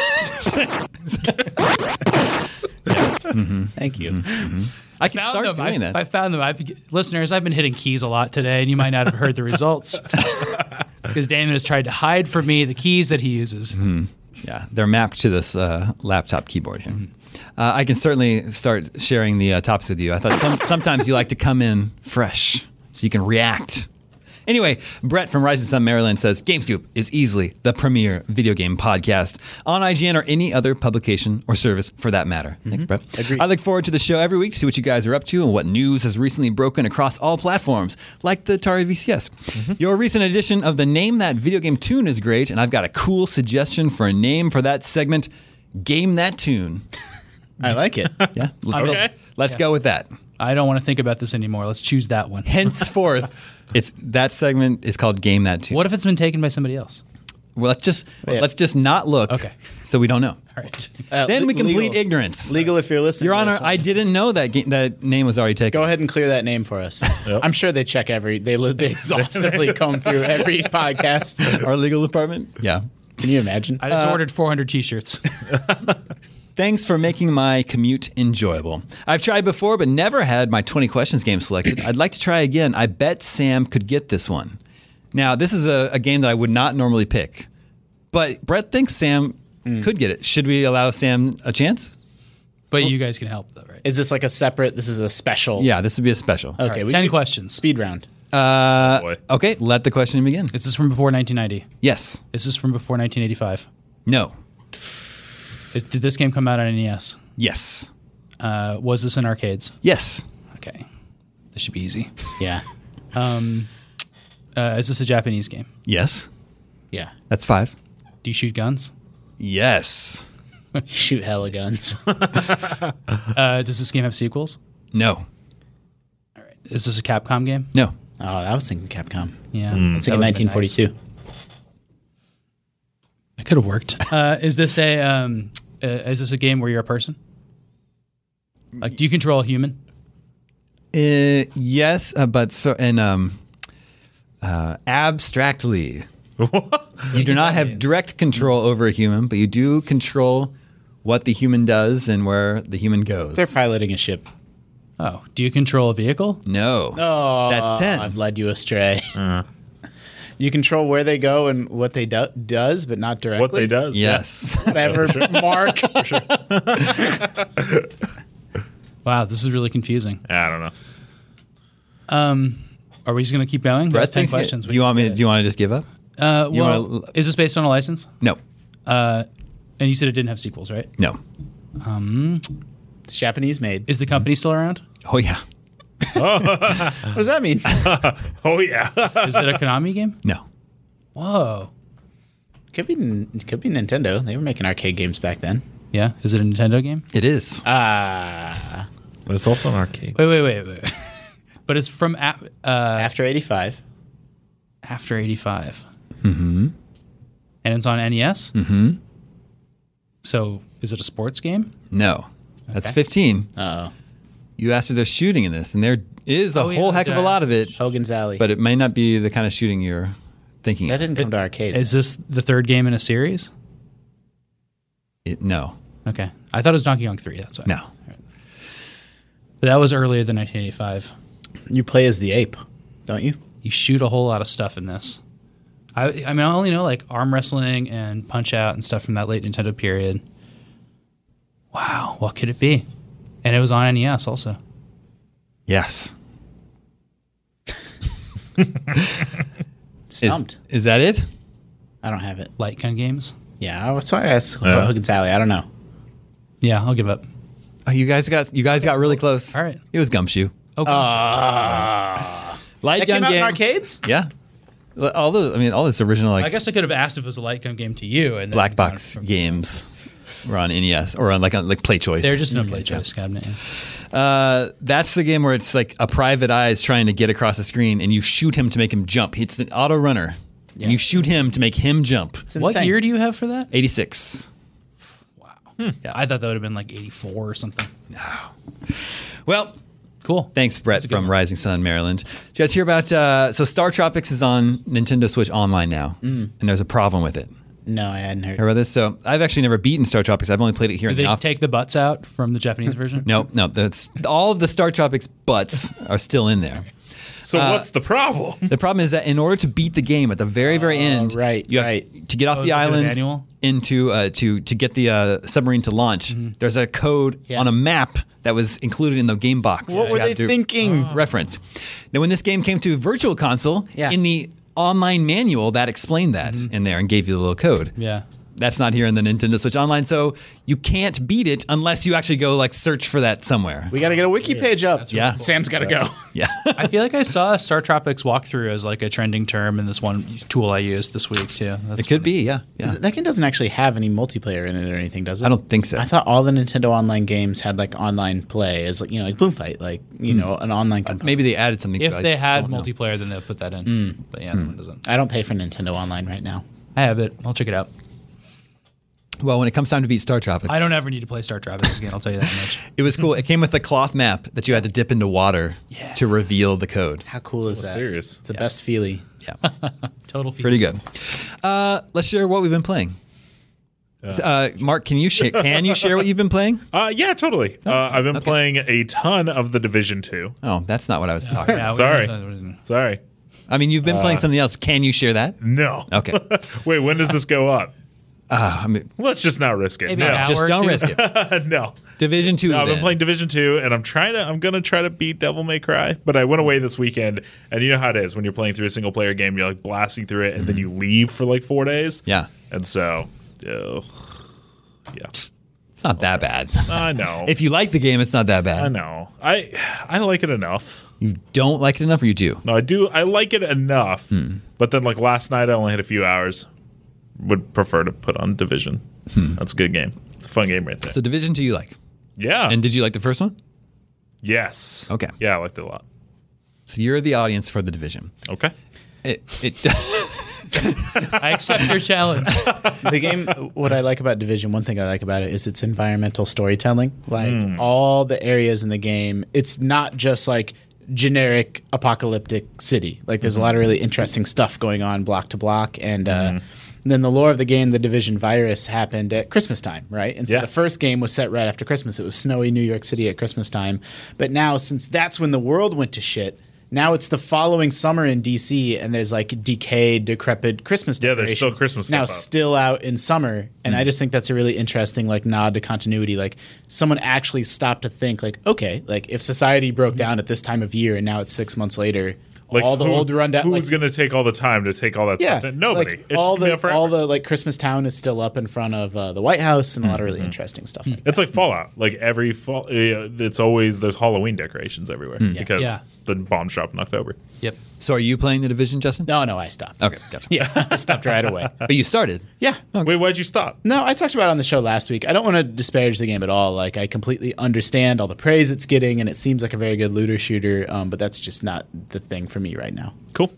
Mm-hmm. Thank you. Mm-hmm. I can Found start them. doing I, that. I found them. I've, listeners, I've been hitting keys a lot today, and you might not have heard the results because Damon has tried to hide from me the keys that he uses. Mm-hmm. Yeah, they're mapped to this uh, laptop keyboard here. Mm-hmm. Uh, I can certainly start sharing the uh, topics with you. I thought some, sometimes you like to come in fresh so you can react. Anyway, Brett from Rising Sun, Maryland says, GameScoop is easily the premier video game podcast on I G N or any other publication or service for that matter. Mm-hmm. Thanks, Brett. Agreed. I look forward to the show every week, see what you guys are up to and what news has recently broken across all platforms, like the Atari V C S. Mm-hmm. Your recent edition of the Name That Video Game Tune is great, and I've got a cool suggestion for a name for that segment, Game That Tune. I like it. Yeah, let's, Okay. go, let's Yeah. go with that. I don't want to think about this anymore. Let's choose that one. Henceforth, it's that segment is called Game That Tune. What if it's been taken by somebody else? Well, let's just Yeah. let's just not look. Okay. So we don't know. All right. Uh, Then le- we can plead legal- ignorance. Legal, if you're listening. Your to Honor, this one. I didn't know that ga- that name was already taken. Go ahead and clear that name for us. I'm sure they check every. They li- they exhaustively comb through every podcast. Our legal department. Yeah. Can you imagine? I just ordered four hundred T-shirts. Thanks for making my commute enjoyable. I've tried before, but never had my twenty questions game selected. I'd like to try again. I bet Sam could get this one. Now, this is a, a game that I would not normally pick, but Brett thinks Sam could get it. Should we allow Sam a chance? But you guys can help, though, right? Is this like a separate? This is a special. Yeah, this would be a special. Okay. All right, we ten could- questions. Speed round. Uh, Boy. okay, let the question begin. Is this from before nineteen ninety? Yes. Is this from before nineteen eighty-five? No. Is, did this game come out on N E S? Yes. Uh, was this in arcades? Yes. Okay. This should be easy. Yeah. Uh, is this a Japanese game? Yes. Yeah. That's five. Do you shoot guns? Yes. Shoot hella guns. Uh, does this game have sequels? No. Is this a Capcom game? No. Oh, I was thinking Capcom. Yeah. I was That thinking would've been nineteen forty-two. It could have worked. Uh, is this a um, uh, is this a game where you're a person? Like, do you control a human? Uh, yes, uh, but so and um, uh, abstractly, you do not have direct control over a human, but you do control what the human does and where the human goes. They're piloting a ship. Oh, do you control a vehicle? no, Oh, that's ten. I've led you astray. You control where they go and what they do- does, but not directly. What they does. Yes. Whatever, Mark. Wow, this is really confusing. Yeah, I don't know. Um, are we just gonna keep going? Brett That's ten thinks- questions. Do you want me? Do you want to just give up? Uh, you well, wanna- is this based on a license? No. Uh, and you said it didn't have sequels, right? No. It's Japanese made. Is the company still around? Oh yeah. What does that mean? Oh yeah. Is it a Konami game? No. Whoa. Could be. It could be Nintendo. They were making arcade games back then. Yeah. Is it a Nintendo game? It is. Ah, But it's also an arcade. Wait, wait, wait, wait. But it's from a- uh, after eighty-five. after eighty-five. Mm-hmm. And it's on N E S? Mm-hmm. So is it a sports game? No. That's fifteen. Uh oh. You asked if there's shooting in this, and there is a Oh, whole yeah, heck of a there lot of it, Hogan's Alley. but it may not be the kind of shooting you're thinking that of. didn't come to arcade. Is this the third game in a series? It, no. Okay. I thought it was Donkey Kong three. That's why. No. But that was earlier than nineteen eighty-five. You play as the ape, don't you? You shoot a whole lot of stuff in this. I, I mean, I only know like arm wrestling and Punch Out and stuff from that late Nintendo period. Wow. What could it be? And it was on N E S also. Yes. Is, Stumped. is that it? I don't have it. Light gun games. Yeah, I was sorry. That's Yeah. Hogan's Alley. I don't know. Yeah, I'll give up. Oh, you guys got you guys got really close. All right. It was Gumshoe. Oh, Light That gun came out game. in arcades. Yeah. All the I mean all this original like I guess I could have asked if it was a light gun game to you. And then black gone box from- games were on N E S or on like on like Play Choice. They're just in a play choice cabinet. yeah. Uh, that's the game where it's like a private eye is trying to get across the screen, and you shoot him to make him jump. It's an auto runner, and you shoot him to make him jump. It's What insane. year do you have for that? eighty-six. I thought that would have been like eighty-four or something. Well, Cool. thanks, Brett That's a good from one. Rising Sun, Maryland. Did you guys hear about? Uh, so Star Tropics is on Nintendo Switch Online now, Mm. and there's a problem with it. No, I hadn't heard. Heard about this? So I've actually never beaten Star Tropics. I've only played it here Did in they the office. take the butts out from the Japanese version? no, no, that's all of the Star Tropics butts are still in there. So Uh, what's the problem? The problem is that in order to beat the game at the very, very end, right, you have right. to get off Oh, the is it the island manual? into uh, to to get the uh, submarine to launch. There's a code Yeah. on a map that was included in the game box. What that were you have they to thinking? Reference. Now, when this game came to Virtual Console, Yeah. in the online manual that explained that in there and gave you the little code. Yeah. That's not here in the Nintendo Switch Online, so you can't beat it unless you actually go like search for that somewhere. We got to get a wiki page up. Yeah. Sam's got to go. Yeah. I feel like I saw a Star Tropics walkthrough as like a trending term in this one tool I used this week too. That's It could funny. be, yeah. Yeah. That game doesn't actually have any multiplayer in it or anything, does it? I don't think so. I thought all the Nintendo Online games had like online play, as like you know, like Boom Fight, like you know, an online component. Maybe they added something If to it. I they had don't know. multiplayer, then they'll put that in. But yeah, that one doesn't. I don't pay for Nintendo Online right now. I have it. I'll check it out. Well, when it comes time to beat Star Tropics, I don't ever need to play Star Tropics again. I'll tell you that much. It was cool. It came with a cloth map that you had to dip into water Yeah. to reveal the code. How cool is that? serious. It's the best feeling. Yeah, Total feel. pretty good. Uh, let's share what we've been playing. Uh, Mark, can you share? Can you share what you've been playing? Uh, yeah, totally. Uh, I've been playing a ton of the Division two. Oh, that's not what I was talking Yeah, about. we- Sorry. Sorry. I mean, you've been playing something else. Can you share that? No. Okay. Wait, when does this go up? Uh, I mean, Let's just not risk it. Maybe no. an hour just or don't two. risk it. no. Division two. No, I've been then. playing Division two, and I'm trying to. I'm gonna try to beat Devil May Cry, but I went away this weekend, and you know how it is when you're playing through a single player game. You're like blasting through it, and then you leave for like four days. Yeah, And so, uh, yeah, it's not that bad. I know. If you like the game, it's not that bad. I know. I I like it enough. You don't like it enough, or you do? No, I do. I like it enough. Hmm. But then, like last night, I only had a few hours. Would prefer to put on Division. That's a good game. It's a fun game right there. So Division two, you like? yeah. And did you like the first one? yes. Okay. Yeah, I liked it a lot. So you're the audience for the Division. Okay. It, it I accept your challenge. The game, what I like about Division, one thing I like about it is its environmental storytelling. Like all the areas in the game, it's not just like generic apocalyptic city. Like there's a lot of really interesting stuff going on block to block. And uh, then the lore of the game, the Division virus, happened at Christmas time, right? And so Yeah. the first game was set right after Christmas. It was snowy New York City at Christmas time. But now, since that's when the world went to shit, now it's the following summer in D C, and there's like decayed, decrepit Christmas Yeah, there's still decorations Christmas now stuff up. still out in summer, and I just think that's a really interesting like nod to continuity. Like someone actually stopped to think, like, okay, like if society broke down at this time of year, and now it's six months later, Like all the who, old rundown, Who's like, going to take all the time to take all that yeah, stuff? Nobody. like, It all should be the up forever. all the like Christmas Town is still up in front of uh, the White House, and a lot of really interesting stuff. Like that. It's like Fallout. Like every fall, uh, it's always there's Halloween decorations everywhere because Yeah. the bomb dropped in October. Yep. so are you playing the Division, Justin? No, no, I stopped. Okay, gotcha. Yeah, I stopped right away. But you started. Yeah. Wait, why'd you stop? No, I talked about it on the show last week. I don't want to disparage the game at all. Like, I completely understand all the praise it's getting, and it seems like a very good looter shooter, um, but that's just not the thing for me right now. Cool.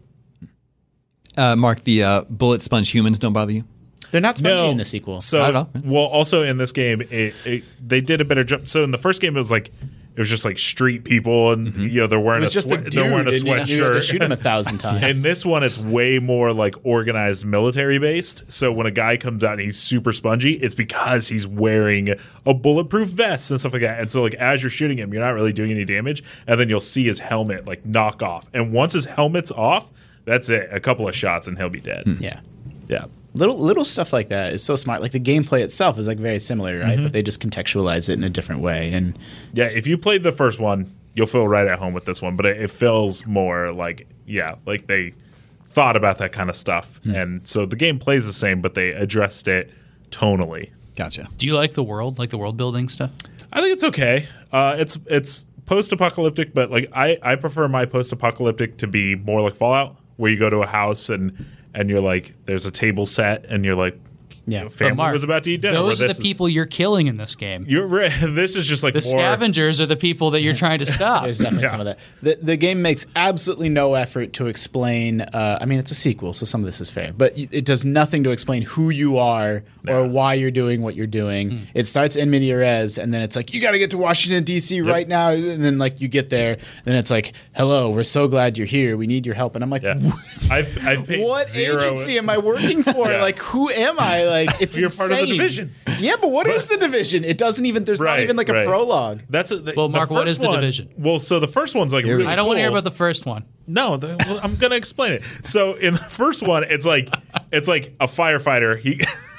Uh, Mark, the uh, bullet sponge humans don't bother you? They're not spongy No. in the sequel. So, Not at all. well, also in this game, it, it, they did a better job. So in the first game, it was like it was just like street people, and you know they're It wearing was a just sweat, a dude, they're wearing a and you- you had to sweatshirt. shoot him a thousand times. And this one is way more like organized military based. So when a guy comes out and he's super spongy, it's because he's wearing a bulletproof vest and stuff like that. And so like as you're shooting him, you're not really doing any damage. And then you'll see his helmet like knock off. And once his helmet's off, that's it. A couple of shots and he'll be dead. yeah. Yeah. Little little stuff like that is so smart. Like the gameplay itself is like very similar, right? Mm-hmm. But they just contextualize it in a different way. And Yeah. If you played the first one, you'll feel right at home with this one. But it, it feels more like, yeah, like they thought about that kind of stuff. And so the game plays the same, but they addressed it tonally. Gotcha. Do you like the world, like the world building stuff? I think it's okay. Uh, it's it's post-apocalyptic, but like I, I prefer my post-apocalyptic to be more like Fallout, where you go to a house and and you're like, there's a table set, and you're like, yeah, family Mark, was about to eat dinner. Those where are this the is- people you're killing in this game. You're right. This is just like The more. scavengers are the people that you're trying to stop. there's definitely Yeah. some of that. The, the game makes absolutely no effort to explain. Uh, I mean, it's a sequel, so some of this is fair, but y- it does nothing to explain who you are or why you're doing what you're doing. It starts in media res, and then it's like, you got to get to Washington, D C right now. And then, like, you get there, then it's like, hello, we're so glad you're here. We need your help. And I'm like, Yeah. I've I've paid what zero. agency am I working for? Yeah. Like, who am I? Like, it's You're part of the insane. Division. Yeah, but what is the Division? It doesn't even. There's not Right, even like a right. prologue. That's a, the, Well, the Mark, what first is the one- Division? Well, so the first one's like really I don't want to hear cool. about the first one. No, the, well, I'm gonna explain it. So in the first one, it's like it's like a firefighter. He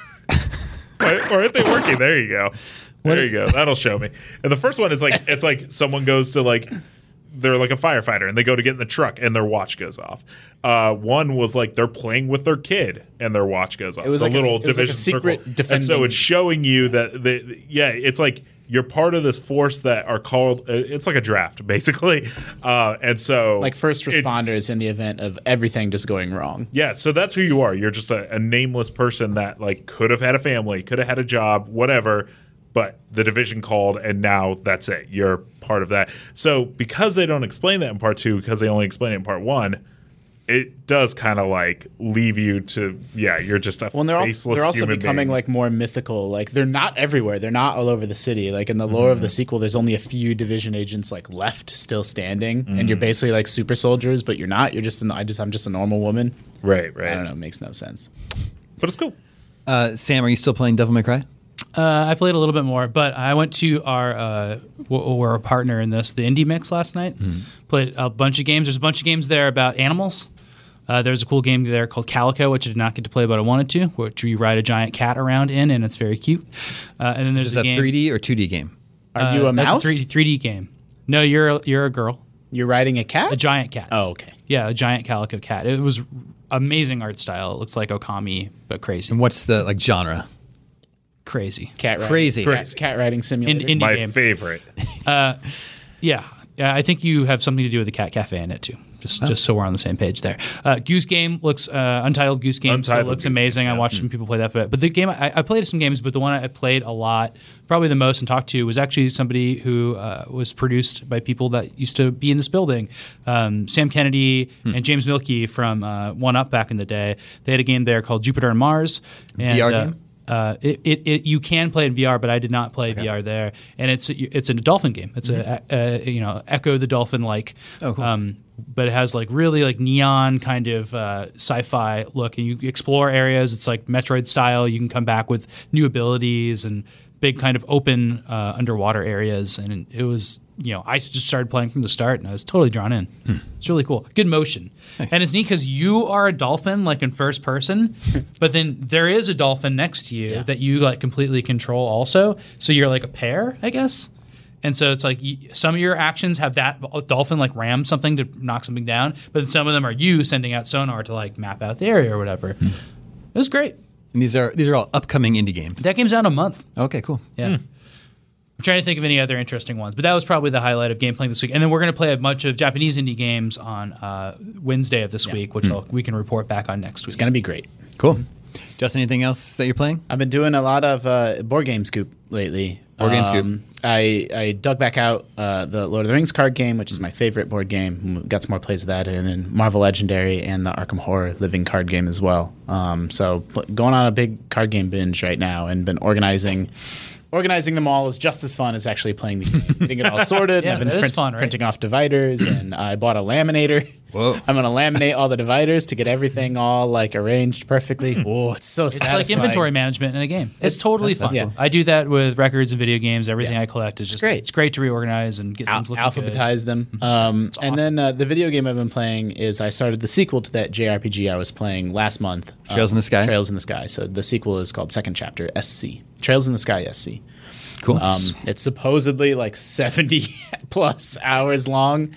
or aren't they working? There you go. There you go. That'll show me. And the first one, it's like it's like someone goes to like they're like a firefighter and they go to get in the truck and their watch goes off. Uh, one was like they're playing with their kid and their watch goes off. It was the like a- little it was like a division secret circle. And defending- so it's showing you that the yeah, it's like you're part of this force that are called. Uh, it's like a draft basically, uh, and so Like first it's- responders in the event of everything just going wrong. Yeah, so that's who you are. You're just a, a nameless person that like could have had a family, could have had a job, whatever, but the division called and now that's it. You're part of that. So because they don't explain that in part two, because they only explain it in part one, it does kind of like leave you to yeah, you're just a Well, and they're, al- faceless they're also human becoming being. like more mythical. Like they're not everywhere. They're not all over the city. Like in the lore Mm-hmm. of the sequel, there's only a few division agents like left still standing, and you're Mm. basically like super soldiers, but you're not. You're just an, I just I'm just a normal woman. right, right. I don't know. It makes no sense. But it's cool. Uh, Sam, are you still playing Devil May Cry? Uh, I played a little bit more, but I went to our uh, w- we're a partner in this, the Indie Mix last night. Played a bunch of games. There's a bunch of games there about animals. Uh, there's a cool game there called Calico, which I did not get to play, but I wanted to, which you ride a giant cat around in, and it's very cute. Uh, and then there's Is a that game. three D or two D game? Are you a uh, that's mouse? three D, three D game. No, you're a, you're a girl, You're riding a cat. a giant cat. Oh, okay. Yeah, a giant calico cat. It was amazing art style. It looks like Okami, but crazy. And what's the like genre? Crazy. Cat riding. Crazy. Cat, cat riding In, simulator. indie My game. favorite. Yeah. Yeah, I think you have something to do with the Cat Cafe in it too. Just, just so we're on the same page there. Uh, Goose Game looks uh, Untitled Goose Game. Untitled still looks Goose amazing. Game, I yeah. watched some people play that for it. But the game I, I played some games, but the one I played a lot, probably the most, and talked to was actually somebody who uh, was produced by people that used to be in this building. Um, Sam Kennedy and James Milkey from uh, One Up back in the day. They had a game there called Jupiter and Mars. And, V R uh, game? Uh, it, it, it you can play in V R, but I did not play V R there. And it's it's a dolphin game. It's a, a you know Echo the Dolphin like. Oh, cool. Um, but it has like really like neon kind of uh, sci-fi look, and you explore areas. It's like Metroid style. You can come back with new abilities and big kind of open uh, underwater areas. And it was you know I just started playing from the start, and I was totally drawn in. Hmm. It's really cool. Good motion, and it's neat because you are a dolphin like in first person, but then there is a dolphin next to you that you like completely control also. So you're like a pair, I guess. And so it's like y- some of your actions have that dolphin like ram something to knock something down, but then some of them are you sending out sonar to like map out the area or whatever. It was great. And these are these are all upcoming indie games. That game's out in a month. Okay, cool. Yeah. I'm trying to think of any other interesting ones, but that was probably the highlight of game playing this week. And then we're going to play a bunch of Japanese indie games on uh, Wednesday of this week, which I'll, we can report back on next week. It's gonna be great. Cool. Justin, anything else that you're playing? I've been doing a lot of uh, board game scoop lately. Board game scoop. I, I dug back out uh, the Lord of the Rings card game, which is my favorite board game. Got some more plays of that in, and Marvel Legendary and the Arkham Horror living card game as well. Um, so pl- going on a big card game binge right now, and been organizing. Organizing them all is just as fun as actually playing the game. Getting it all sorted. Yeah, I've been that is print- fun, right? printing off dividers, and I bought a laminator. Whoa. I'm going to laminate all the dividers to get everything all like arranged perfectly. Oh, it's so It's like satisfying. inventory management in a game. It's, It's- totally that's- fun. that's cool. I do that with records and video games. Everything Yeah. I collect is just great. It's great to reorganize and get Al- things looking good. alphabetize them. Um, And then uh, the video game I've been playing is I started the sequel to that J R P G I was playing last month. Trails um, in the Sky? Trails in the Sky. So the sequel is called Second Chapter S C. Trails in the Sky S C. Cool. Um, it's supposedly like seventy plus hours long.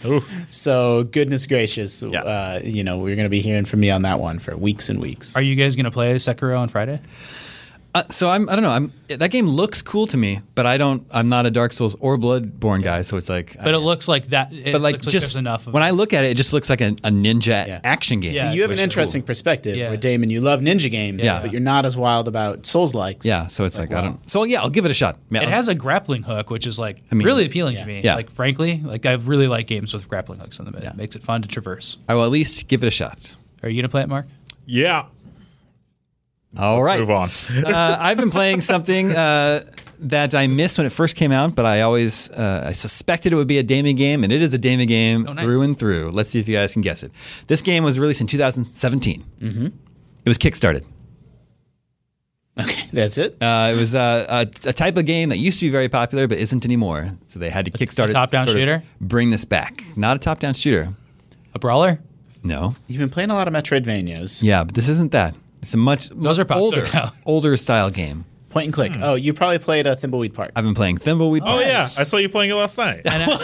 So goodness gracious, Yeah. uh, you know, we're going to be hearing from me on that one for weeks and weeks. Are you guys going to play Sekiro on Friday? Uh, so I'm I don't know. I'm that game looks cool to me, but I don't. I'm not a Dark Souls or Bloodborne guy, so it's like. But it looks like that. It but like looks like just there's enough of when it. I look at it, it just looks like a, a ninja Yeah. action game. Yeah. you have which an is interesting cool. perspective Yeah. where Damon, you love ninja games, Yeah. but you're not as wild about Souls likes. Yeah, so it's like, I don't. So yeah, I'll give it a shot. Man, It has a grappling hook, which is like mean, really appealing to yeah. me. Yeah. Like frankly, like I really like games with grappling hooks in them. It makes it fun to traverse. I will at least give it a shot. Are you gonna play it, Mark? Yeah. All right. Move on. uh, I've been playing something uh, that I missed when it first came out, but I always uh, I suspected it would be a Damien game, and it is a Damien game Oh, nice. through and through. Let's see if you guys can guess it. This game was released in two thousand seventeen. Mm-hmm. It was kickstarted. Okay, that's it. Uh, it was uh, a, a type of game that used to be very popular, but isn't anymore. So they had to kickstart it. to top-down sort of shooter? Bring this back. Not a top-down shooter. A brawler? No. You've been playing a lot of Metroidvanias. Yeah, but this isn't that. It's a much Those are popular older, now. older style game. Point and click. Oh, you probably played uh, Thimbleweed Park. I've been playing Thimbleweed. Oh yeah, Nice. I saw you playing it last night. And a-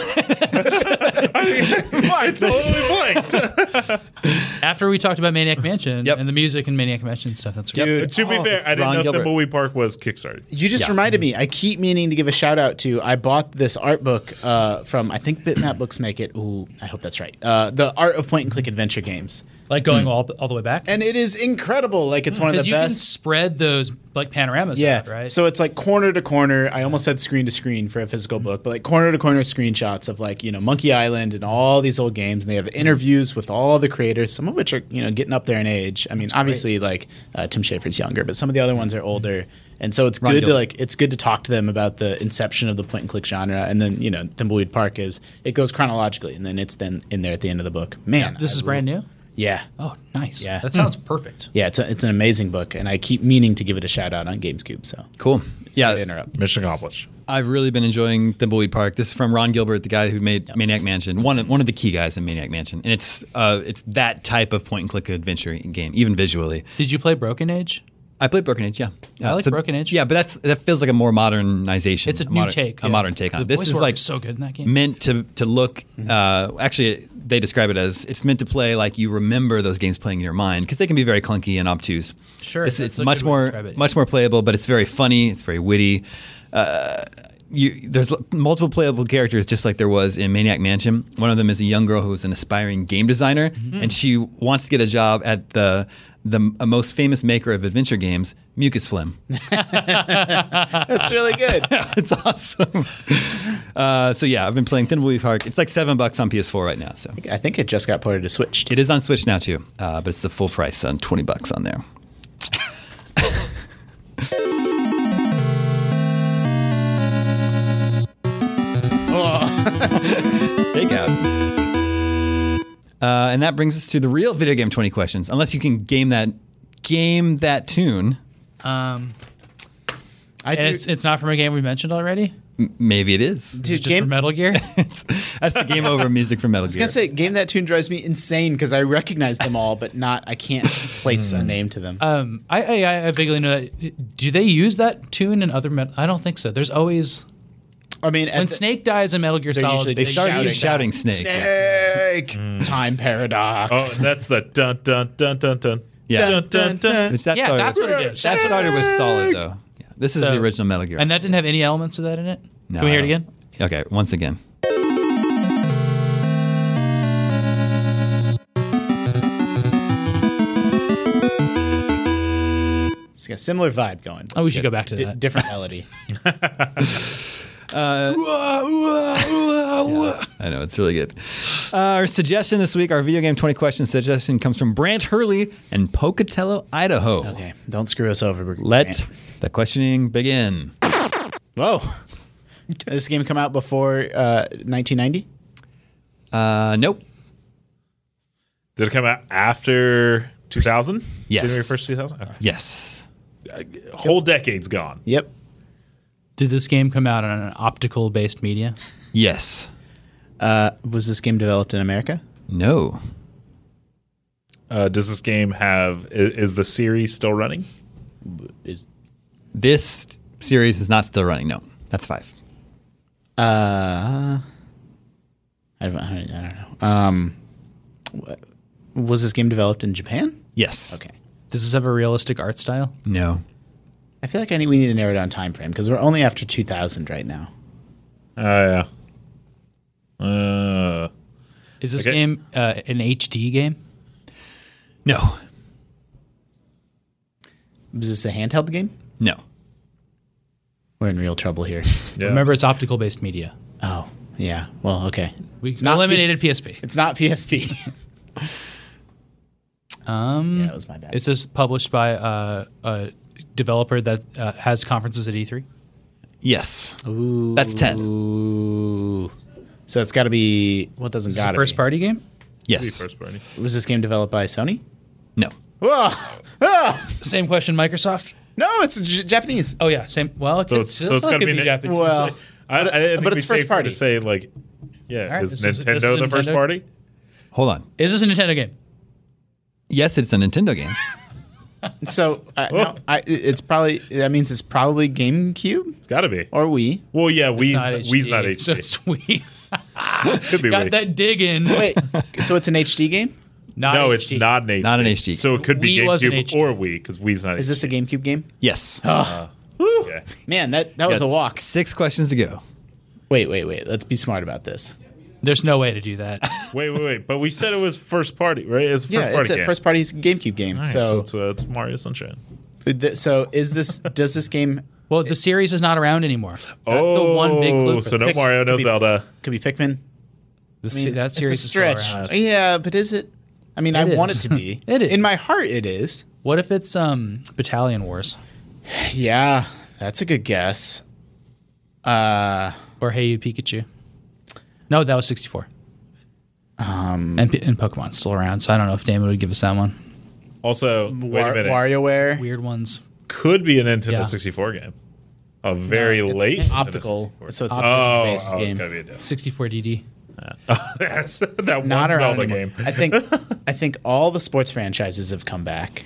I totally blinked. after we talked about Maniac Mansion Yep. and the music and Maniac Mansion stuff, that's great. Dude, To be oh, fair, I didn't Ron know Gilbert. Thimbleweed Park was Kickstarted. You just Yeah. reminded me. I keep meaning to give a shout out to. I bought this art book uh, from I think Bitmap Books make it. Ooh, I hope that's right. Uh, the Art of Point and Click Adventure Games. Like going all all the way back. And it is incredible. Like it's one of the Because you can best. spread those like panoramas Yeah. out, right? So it's like corner to corner. I almost said screen to screen for a physical book, but like corner to corner screenshots of like, you know, Monkey Island and all these old games. And they have interviews with all the creators, some of which are, you know, getting up there in age. I mean, obviously like uh, Tim Schafer's younger, but some of the other ones are older. And so it's Ron good to Gilbert. like it's good to talk to them about the inception of the point and click genre. And then, you know, Thimbleweed Park is it goes chronologically and then it's then in there at the end of the book. Man, this I is brand new? Yeah. Oh, nice. Yeah. That sounds perfect. Yeah, it's a, it's an amazing book, and I keep meaning to give it a shout out on GamesCube. So Cool. sorry Yeah, to interrupt. Mission accomplished. I've really been enjoying Thimbleweed Park. This is from Ron Gilbert, the guy who made Maniac Mansion, one of, one of the key guys in Maniac Mansion, and it's uh, it's that type of point and click adventure game, even visually. Did you play Broken Age? I played Broken Age, yeah. I like Broken Age. Yeah, but that's that feels like a more modernization. It's a new modern, take. a yeah. modern take on the it. This voice is work like is so good in that game. meant to to look. Uh, actually, they describe it as it's meant to play like you remember those games playing in your mind because they can be very clunky and obtuse. Sure, it's, that's it's a much good way to more describe it, yeah. much more playable, but it's very funny. It's very witty. Uh, you, there's multiple playable characters, just like there was in Maniac Mansion. One of them is a young girl who's an aspiring game designer, Mm-hmm. and she wants to get a job at the the most famous maker of adventure games, Mucus Flim. That's really good. It's awesome. Uh, so yeah, I've been playing Thimbleweed Park. It's like seven bucks on P S four right now. So I think it just got ported to Switch. it is on Switch now too, uh, but it's the full price on twenty bucks on there. Takeout. Uh, and that brings us to the real video game twenty questions. Unless you can game that game that tune, Um, I and do, it's it's not from a game we mentioned already. m- maybe it is. dude, Just game, for Metal Gear. That's the game over music from Metal I was Gear. gonna say game that tune drives me insane because I recognize them all, but not I can't place a name to them. um, I, I I vaguely know that. Do they use that tune in other Metal? I don't think so. There's always I mean, at when the- Snake dies in Metal Gear They're Solid. usually they just started shouting. shouting Snake. Yeah. Snake time paradox. Oh, that's the dun dun dun dun dun. Yeah. Dun, dun, dun. Which that Yeah, started that's with, what it is. That started with Solid though. Yeah. This is So- the original Metal Gear. And that didn't have any elements of that in it. No, Can we hear I it don't- again? Okay, once again. It's got a similar vibe going. Oh, we should go back to D- that. different melody. I know, it's really good. Uh, our suggestion this week, our video game twenty questions suggestion comes from Branch Hurley in Pocatello, Idaho. Okay, don't screw us over. Grant. Let the questioning begin. Whoa. Did this game come out before uh, nineteen ninety? Uh, nope. Did it come out after two thousand? Yes. January first, two thousand? Okay. Yes. Whole decade's gone. Yep. Did this game come out on an optical based media? Yes. Uh, was this game developed in America? No. Uh, does this game have, is, is the series still running? Is This series is not still running. No. That's five. uh, I don't, I don't, I don't know. Um, wh- was this game developed in Japan? Yes. Okay. Does this have a realistic art style? No. I feel like I need, we need to narrow down time frame because we're only after two thousand right now. Oh, yeah. Uh, Is this Okay. game uh, an H D game? No. Was this a handheld game? No. We're in real trouble here. yeah. Remember, it's optical based media. Oh, yeah. Well, okay. We not eliminated P S P. It's not P S P. Um, yeah, it was my bad. Is this published by uh, a developer that uh, has conferences at E three? Yes. Ooh. That's ten. Ooh. So it's got to be what doesn't Is this got a first party game? Yes. First party. Was this game developed by Sony? No. Whoa. Ah! Same question, Microsoft. No, it's J- Japanese. Oh yeah, same. Well, it So could, it's, so still it's got to could be, be Japanese. Well, I, I, I think but it'd it's be first safer party. to say like, yeah, All right, is this is- Nintendo this is the first Nintendo. party? Hold on. Is this a Nintendo game? Yes, it's a Nintendo game. So uh, no, I, it's probably that means it's probably GameCube It's got to be. or Wii. Well, yeah, Wii's Not not, H D, Wii's not H D. So it's Wii. Could be Got Wii. that dig in. Wait, so it's an H D game? Not no, H D. it's not an H D. Not an H D. So it could be Wii wasn't GameCube H D. or Wii because Wii's not Is this a GameCube game? Yes. Okay. Man, that that was Got a walk. Six questions to go. Wait, wait, wait. Let's be smart about this. There's no way to do that. Wait, wait, wait. But we said it was first party, right? It's a first Yeah, party it's a game. first party GameCube game. All right, so, so it's, uh, it's Mario Sunshine. th- so is this? Does this game Well, the series is not around anymore. That's Oh, the one big clue for so no this. Mario, no Could be- Zelda. could be Pikmin? The I se- mean, that it's series a is still stretch. around. Yeah, but is it? I mean, I It want is. it to be. It is. In my heart, it is. What if it's um, Battalion Wars Yeah, that's a good guess. Uh, or Hey You Pikachu? No, that was sixty-four. Um, and, P- and Pokemon's still around, so I don't know if Damon would give us that one. Also, wait War- a minute. WarioWare. Weird ones. Could be a Nintendo Yeah. sixty-four game. A very It's late Nintendo optical, sixty-four. so it's Oh, a oh, based it's game. gotta be a disc. sixty-four D D. That's that Not one around Zelda anymore. game. I think. I think all the sports franchises have come back.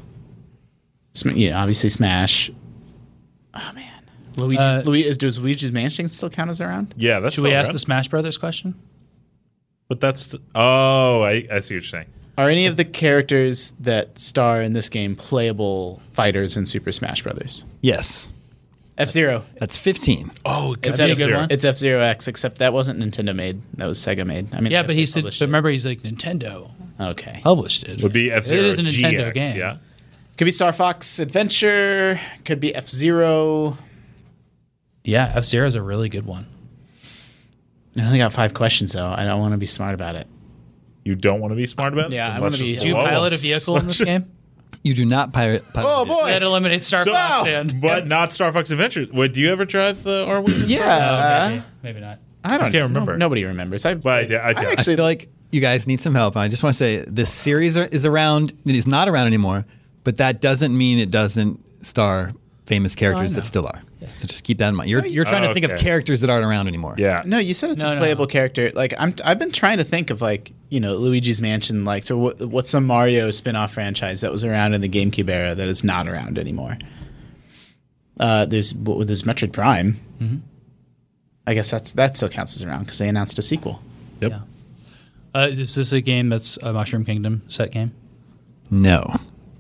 Sm- yeah, obviously Smash. Oh man, Luigi's. Uh, Luigi, does Luigi's Mansion still count as around? Yeah, that's Should we still ask around. the Smash Brothers question? But that's oh, I, I see what you're saying. Are any of the characters that star in this game playable fighters in Super Smash Brothers? Yes. F Zero. That's fifteen. Oh, it could It's be F a good zero. one. It's F Zero X, except that wasn't Nintendo made. That was Sega made. I mean, I Yeah, guess but they he said. But published it. remember, he's like Nintendo Okay. published it. Would be F Zero. It is a Nintendo G X, game. Yeah. Could be Star Fox Adventure. Could be F Zero. Yeah, F Zero is a really good one. I only got five questions though. I don't want to be smart about it. You don't want to be smart about it? Yeah, I Then wanna let's be- just Do you blow pilot a us. vehicle in this game? You do not pirate. pilot Oh a vehicle. boy! That eliminates Star So- Fox and. But not Star Fox Adventure. Wait, do you ever drive the R Wing? Yeah, maybe, maybe not. I don't I can't remember. no- nobody remembers. I, But I did- I did. I actually feel like you guys need some help. I just want to say this series are, is around. It is not around anymore, but that doesn't mean it doesn't star famous characters that still are. So just keep that in mind. You're you're trying to think of Okay. characters that aren't around anymore. Yeah. no. You said it's No, a no, playable no. character. Like I'm, I've been trying to think of like you know Luigi's Mansion, like so what, what's some Mario spin-off franchise that was around in the GameCube era that is not around anymore? Uh, there's well, there's Metroid Prime. Mm-hmm. I guess that's that still counts as around because they announced a sequel. Yep. Yeah. Uh, is this a game that's a Mushroom Kingdom set game? No.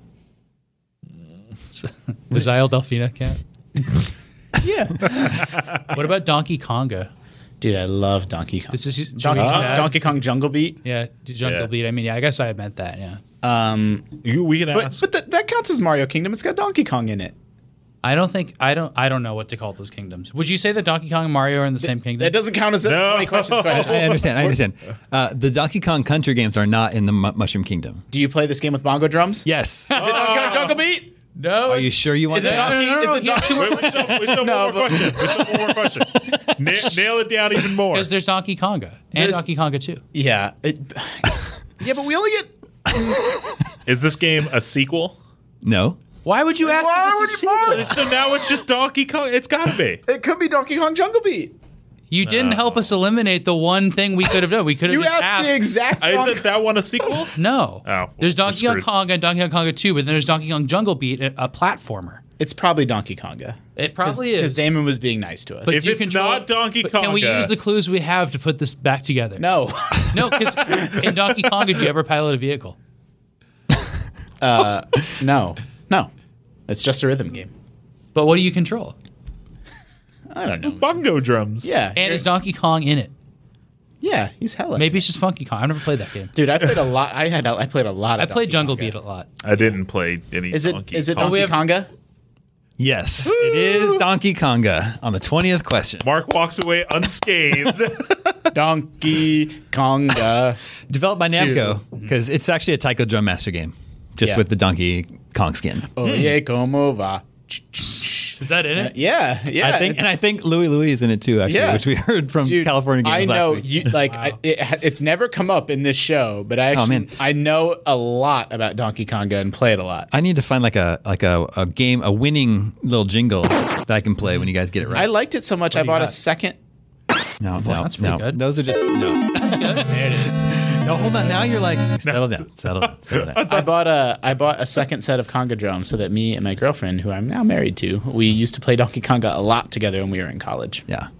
Was Isle Delphina cat? Yeah, What about Donkey Konga? dude, I love Donkey Kong. This is Donkey, Joey Kong Chad? Donkey Kong Jungle Beat. Yeah, Jungle Yeah. Beat. I mean, yeah, I guess I meant that. Yeah. Um, You, we can but ask. but that, that counts as Mario Kingdom. It's got Donkey Kong in it. I don't think I don't I don't know what to call those kingdoms. Would you say that Donkey Kong and Mario are in the same kingdom? That doesn't count as a No. twenty questions question. I understand. I understand. Uh, the Donkey Kong Country games are not in the Mu- Mushroom Kingdom. Do you play this game with bongo drums? Yes. Is it Donkey Kong Jungle Beat? no. Are you sure you want Is it that? Donkey? no, no, Is no, it Donkey? Wait, we still, we still No, one more but- question. We still one more question. Na- nail it down even more. Because there's Donkey Konga and There's- Donkey Konga two. Yeah. It, yeah, but we only get. Is this game a sequel? No. Why would you ask Why if would it's a you buy sequel? it? So now it's just Donkey Kong. It's got to be. It could be Donkey Kong Jungle Beat. You didn't help us eliminate the one thing we could have done. We could have You just asked, asked. the exact. wrong- Isn't that one a sequel? no. Oh, there's we're Donkey Kong screwed. Konga and Donkey Kong Konga two, but then there's Donkey Kong Jungle Beat, a, a platformer. It's probably Donkey Konga. It probably Because is. Damon was being nice to us. But If do you it's control- not Donkey but Can we Konga- use the clues we have to put this back together? no. No, because in Donkey Konga, do you ever pilot a vehicle? no. No. It's just a rhythm game. But what do you control? I don't know. Bongo drums. Yeah. And is Donkey Kong in it? yeah, he's hella. Maybe it's just Funky Kong. I've never played that game. Dude, I played a lot. I had. I played a lot. I Of played Donkey Jungle Konga. Beat a lot. I didn't play any Is it? Donkey Is it Kong. Donkey we have- Konga? Yes. It is Donkey Konga on the twentieth question. Mark walks away unscathed. Donkey Konga. Developed by Namco because it's actually a Taiko Drum Master game, just Yeah. with the Donkey Kong skin. Oye, como va? Is that in it? Yeah, yeah. I think, and I think Louis Louis is in it too, actually, Yeah. which we heard from Dude, California Games I know last week. you like I, it, it's never come up in this show, but I actually Oh, man. I know a lot about Donkey Konga and play it a lot. I need to find like a like a, a game, a winning little jingle that I can play when you guys get it right. I liked it so much I do you bought a got? second. no, no, that's pretty no. good. Those are just no. That's good. There it is. No, hold on. Now you're like settle down, settle down, settle down. I bought a I bought a second set of conga drums so that me and my girlfriend, who I'm now married to, we used to play Donkey Konga a lot together when we were in college. Yeah.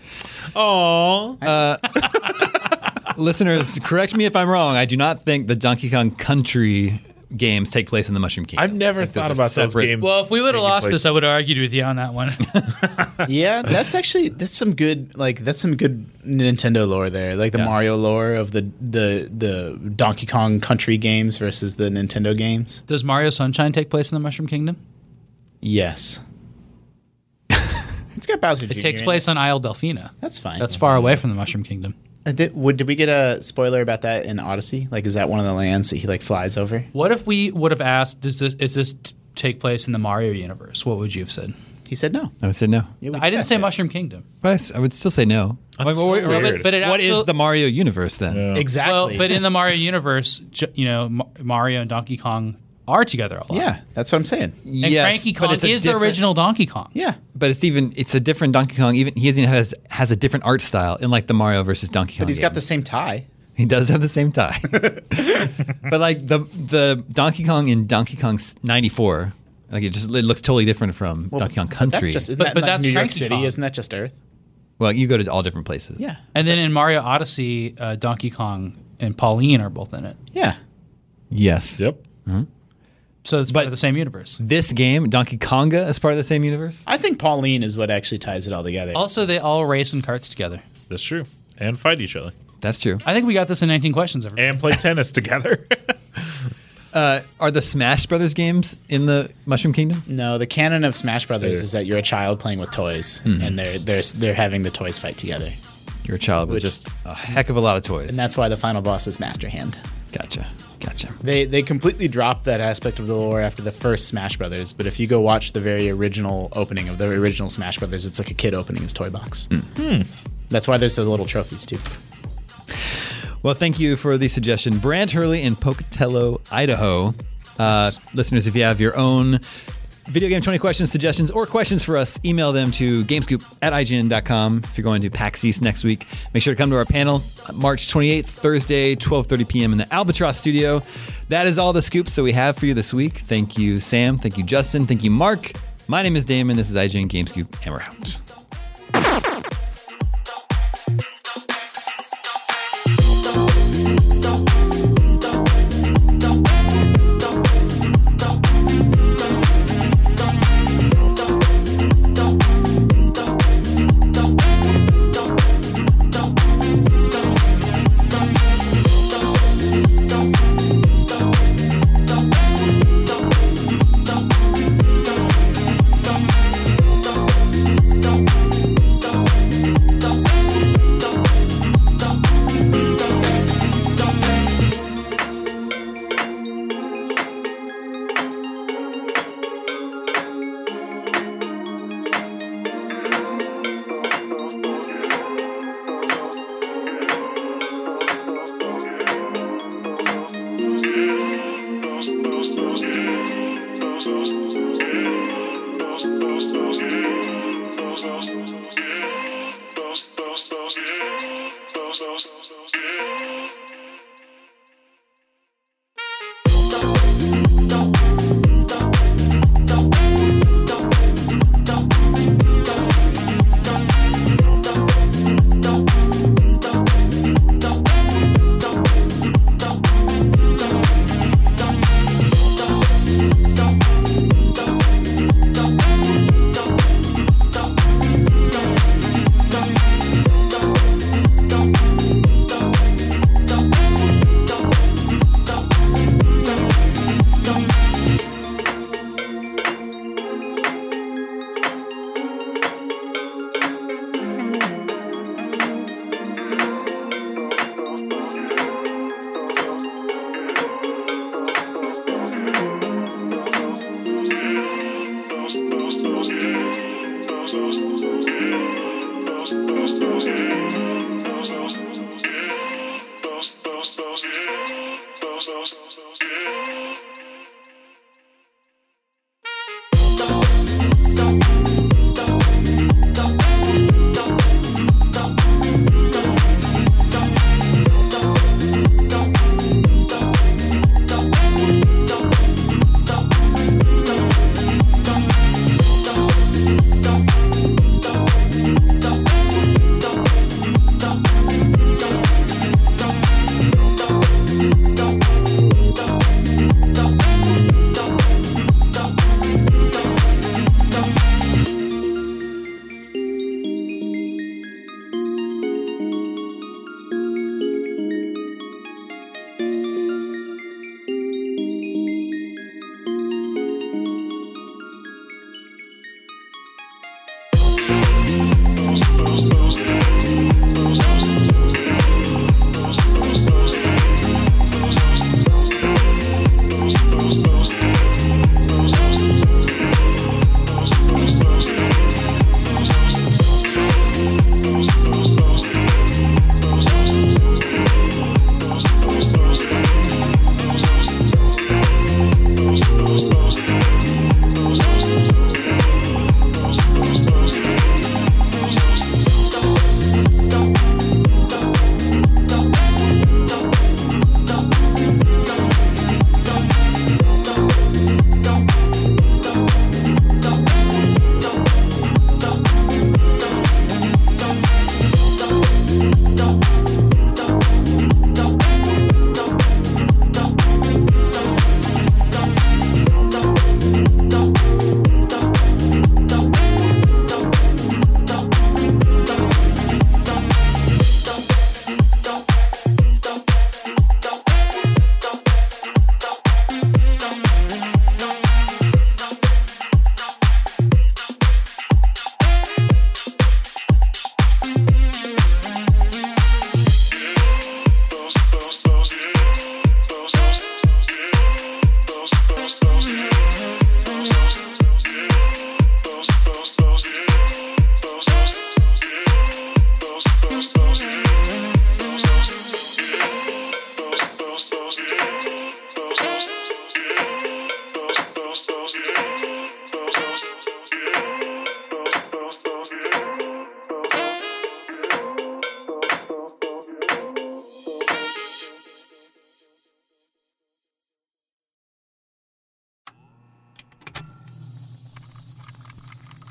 Aww. Listeners, correct me if I'm wrong. I do not think the Donkey Kong Country games take place in the Mushroom Kingdom. I've never Like, those thought are about those separate- games. Well, if we would have taking lost place- this, I would have argued with you on that one. Yeah, that's actually that's some good like that's some good Nintendo lore there. Like the Yeah. Mario lore of the the the Donkey Kong Country games versus the Nintendo games. Does Mario Sunshine take place in the Mushroom Kingdom? Yes. It's got Bowser It Junior takes in place on Isle Delfina. That's fine. That's far away from the Mushroom Kingdom. Uh, did, would, did we get a spoiler about that in Odyssey? Like, is that one of the lands that he like flies over? What if we would have asked, does this, is this t- take place in the Mario universe? What would you have said? He said no. I would say no. Yeah, we I didn't guessed say it. Mushroom Kingdom. But I s- I would still say no. That's Well, so wait, wait, weird. But, but it what is actually, the Mario universe then? Exactly. well, but in the Mario universe, j- you know, Ma- Mario and Donkey Kong are together a lot. yeah, that's what I'm saying. And Yes, Cranky but Kong it's a is the different- original Donkey Kong. Yeah. But it's even it's a different Donkey Kong. Even he even has has a different art style in like the Mario versus Donkey Kong. But he's got the games. same tie. He does have the same tie. But like the the Donkey Kong in Donkey Kong ninety-four, like it just it looks totally different from Donkey Kong Country. That's just isn't But- that but like that's New York Cranky City, Kong. isn't that just Earth? well, you go to all different places. Yeah. And then in Mario Odyssey, uh, Donkey Kong and Pauline are both in it. Yeah. Yes. Yep. So it's But- part of the same universe. This game, Donkey Konga, is part of the same universe. I think Pauline is what actually ties it all together. Also, they all race in carts together. That's true. And fight each other. That's true. I think we got this in nineteen questions. Everybody. And play tennis together. Uh, are the Smash Brothers games in the Mushroom Kingdom? No, the canon of Smash Brothers is that you're a child playing with toys, Mm-hmm. and they're they're they're having the toys fight together, You're a child with Which- just a heck of a lot of toys. and that's why the final boss is Master Hand. gotcha. Gotcha. They they completely dropped that aspect of the lore after the first Smash Brothers, but if you go watch the very original opening of the original Smash Brothers, it's like a kid opening his toy box. Hmm. That's why there's the little trophies too. Well, thank you for the suggestion. Brant Hurley in Pocatello, Idaho. Uh, listeners, if you have your own Video Game twenty questions, suggestions, or questions for us, email them to gamescoop at I G N dot com. If you're going to PAX East next week, make sure to come to our panel March twenty-eighth, Thursday, twelve thirty p.m. in the Albatross studio. That is all the scoops that we have for you this week. Thank you, Sam. Thank you, Justin. Thank you, Mark. My name is Damon. This is I G N Gamescoop, and we're out.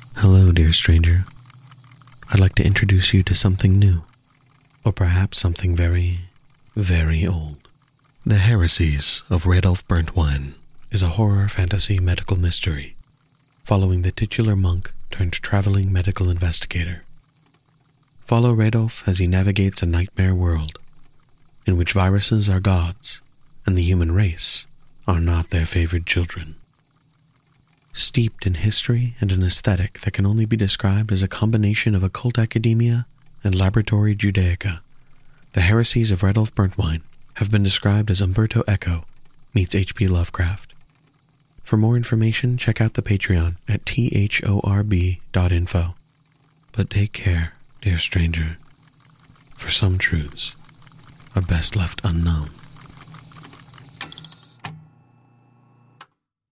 Hello, dear stranger. I'd like to introduce you to something new, or perhaps something very, very old. The Heresies of Radolf Burntwine is a horror fantasy medical mystery, following the titular monk turned traveling medical investigator. Follow Radolf as he navigates a nightmare world, in which viruses are gods, and the human race are not their favored children. Steeped in history and an aesthetic that can only be described as a combination of occult academia and laboratory Judaica, the Heresies of Radolf Burntwine have been described as Umberto Eco meets H P Lovecraft. For more information, check out the Patreon at thorb dot info. But take care, dear stranger, for some truths are best left unknown.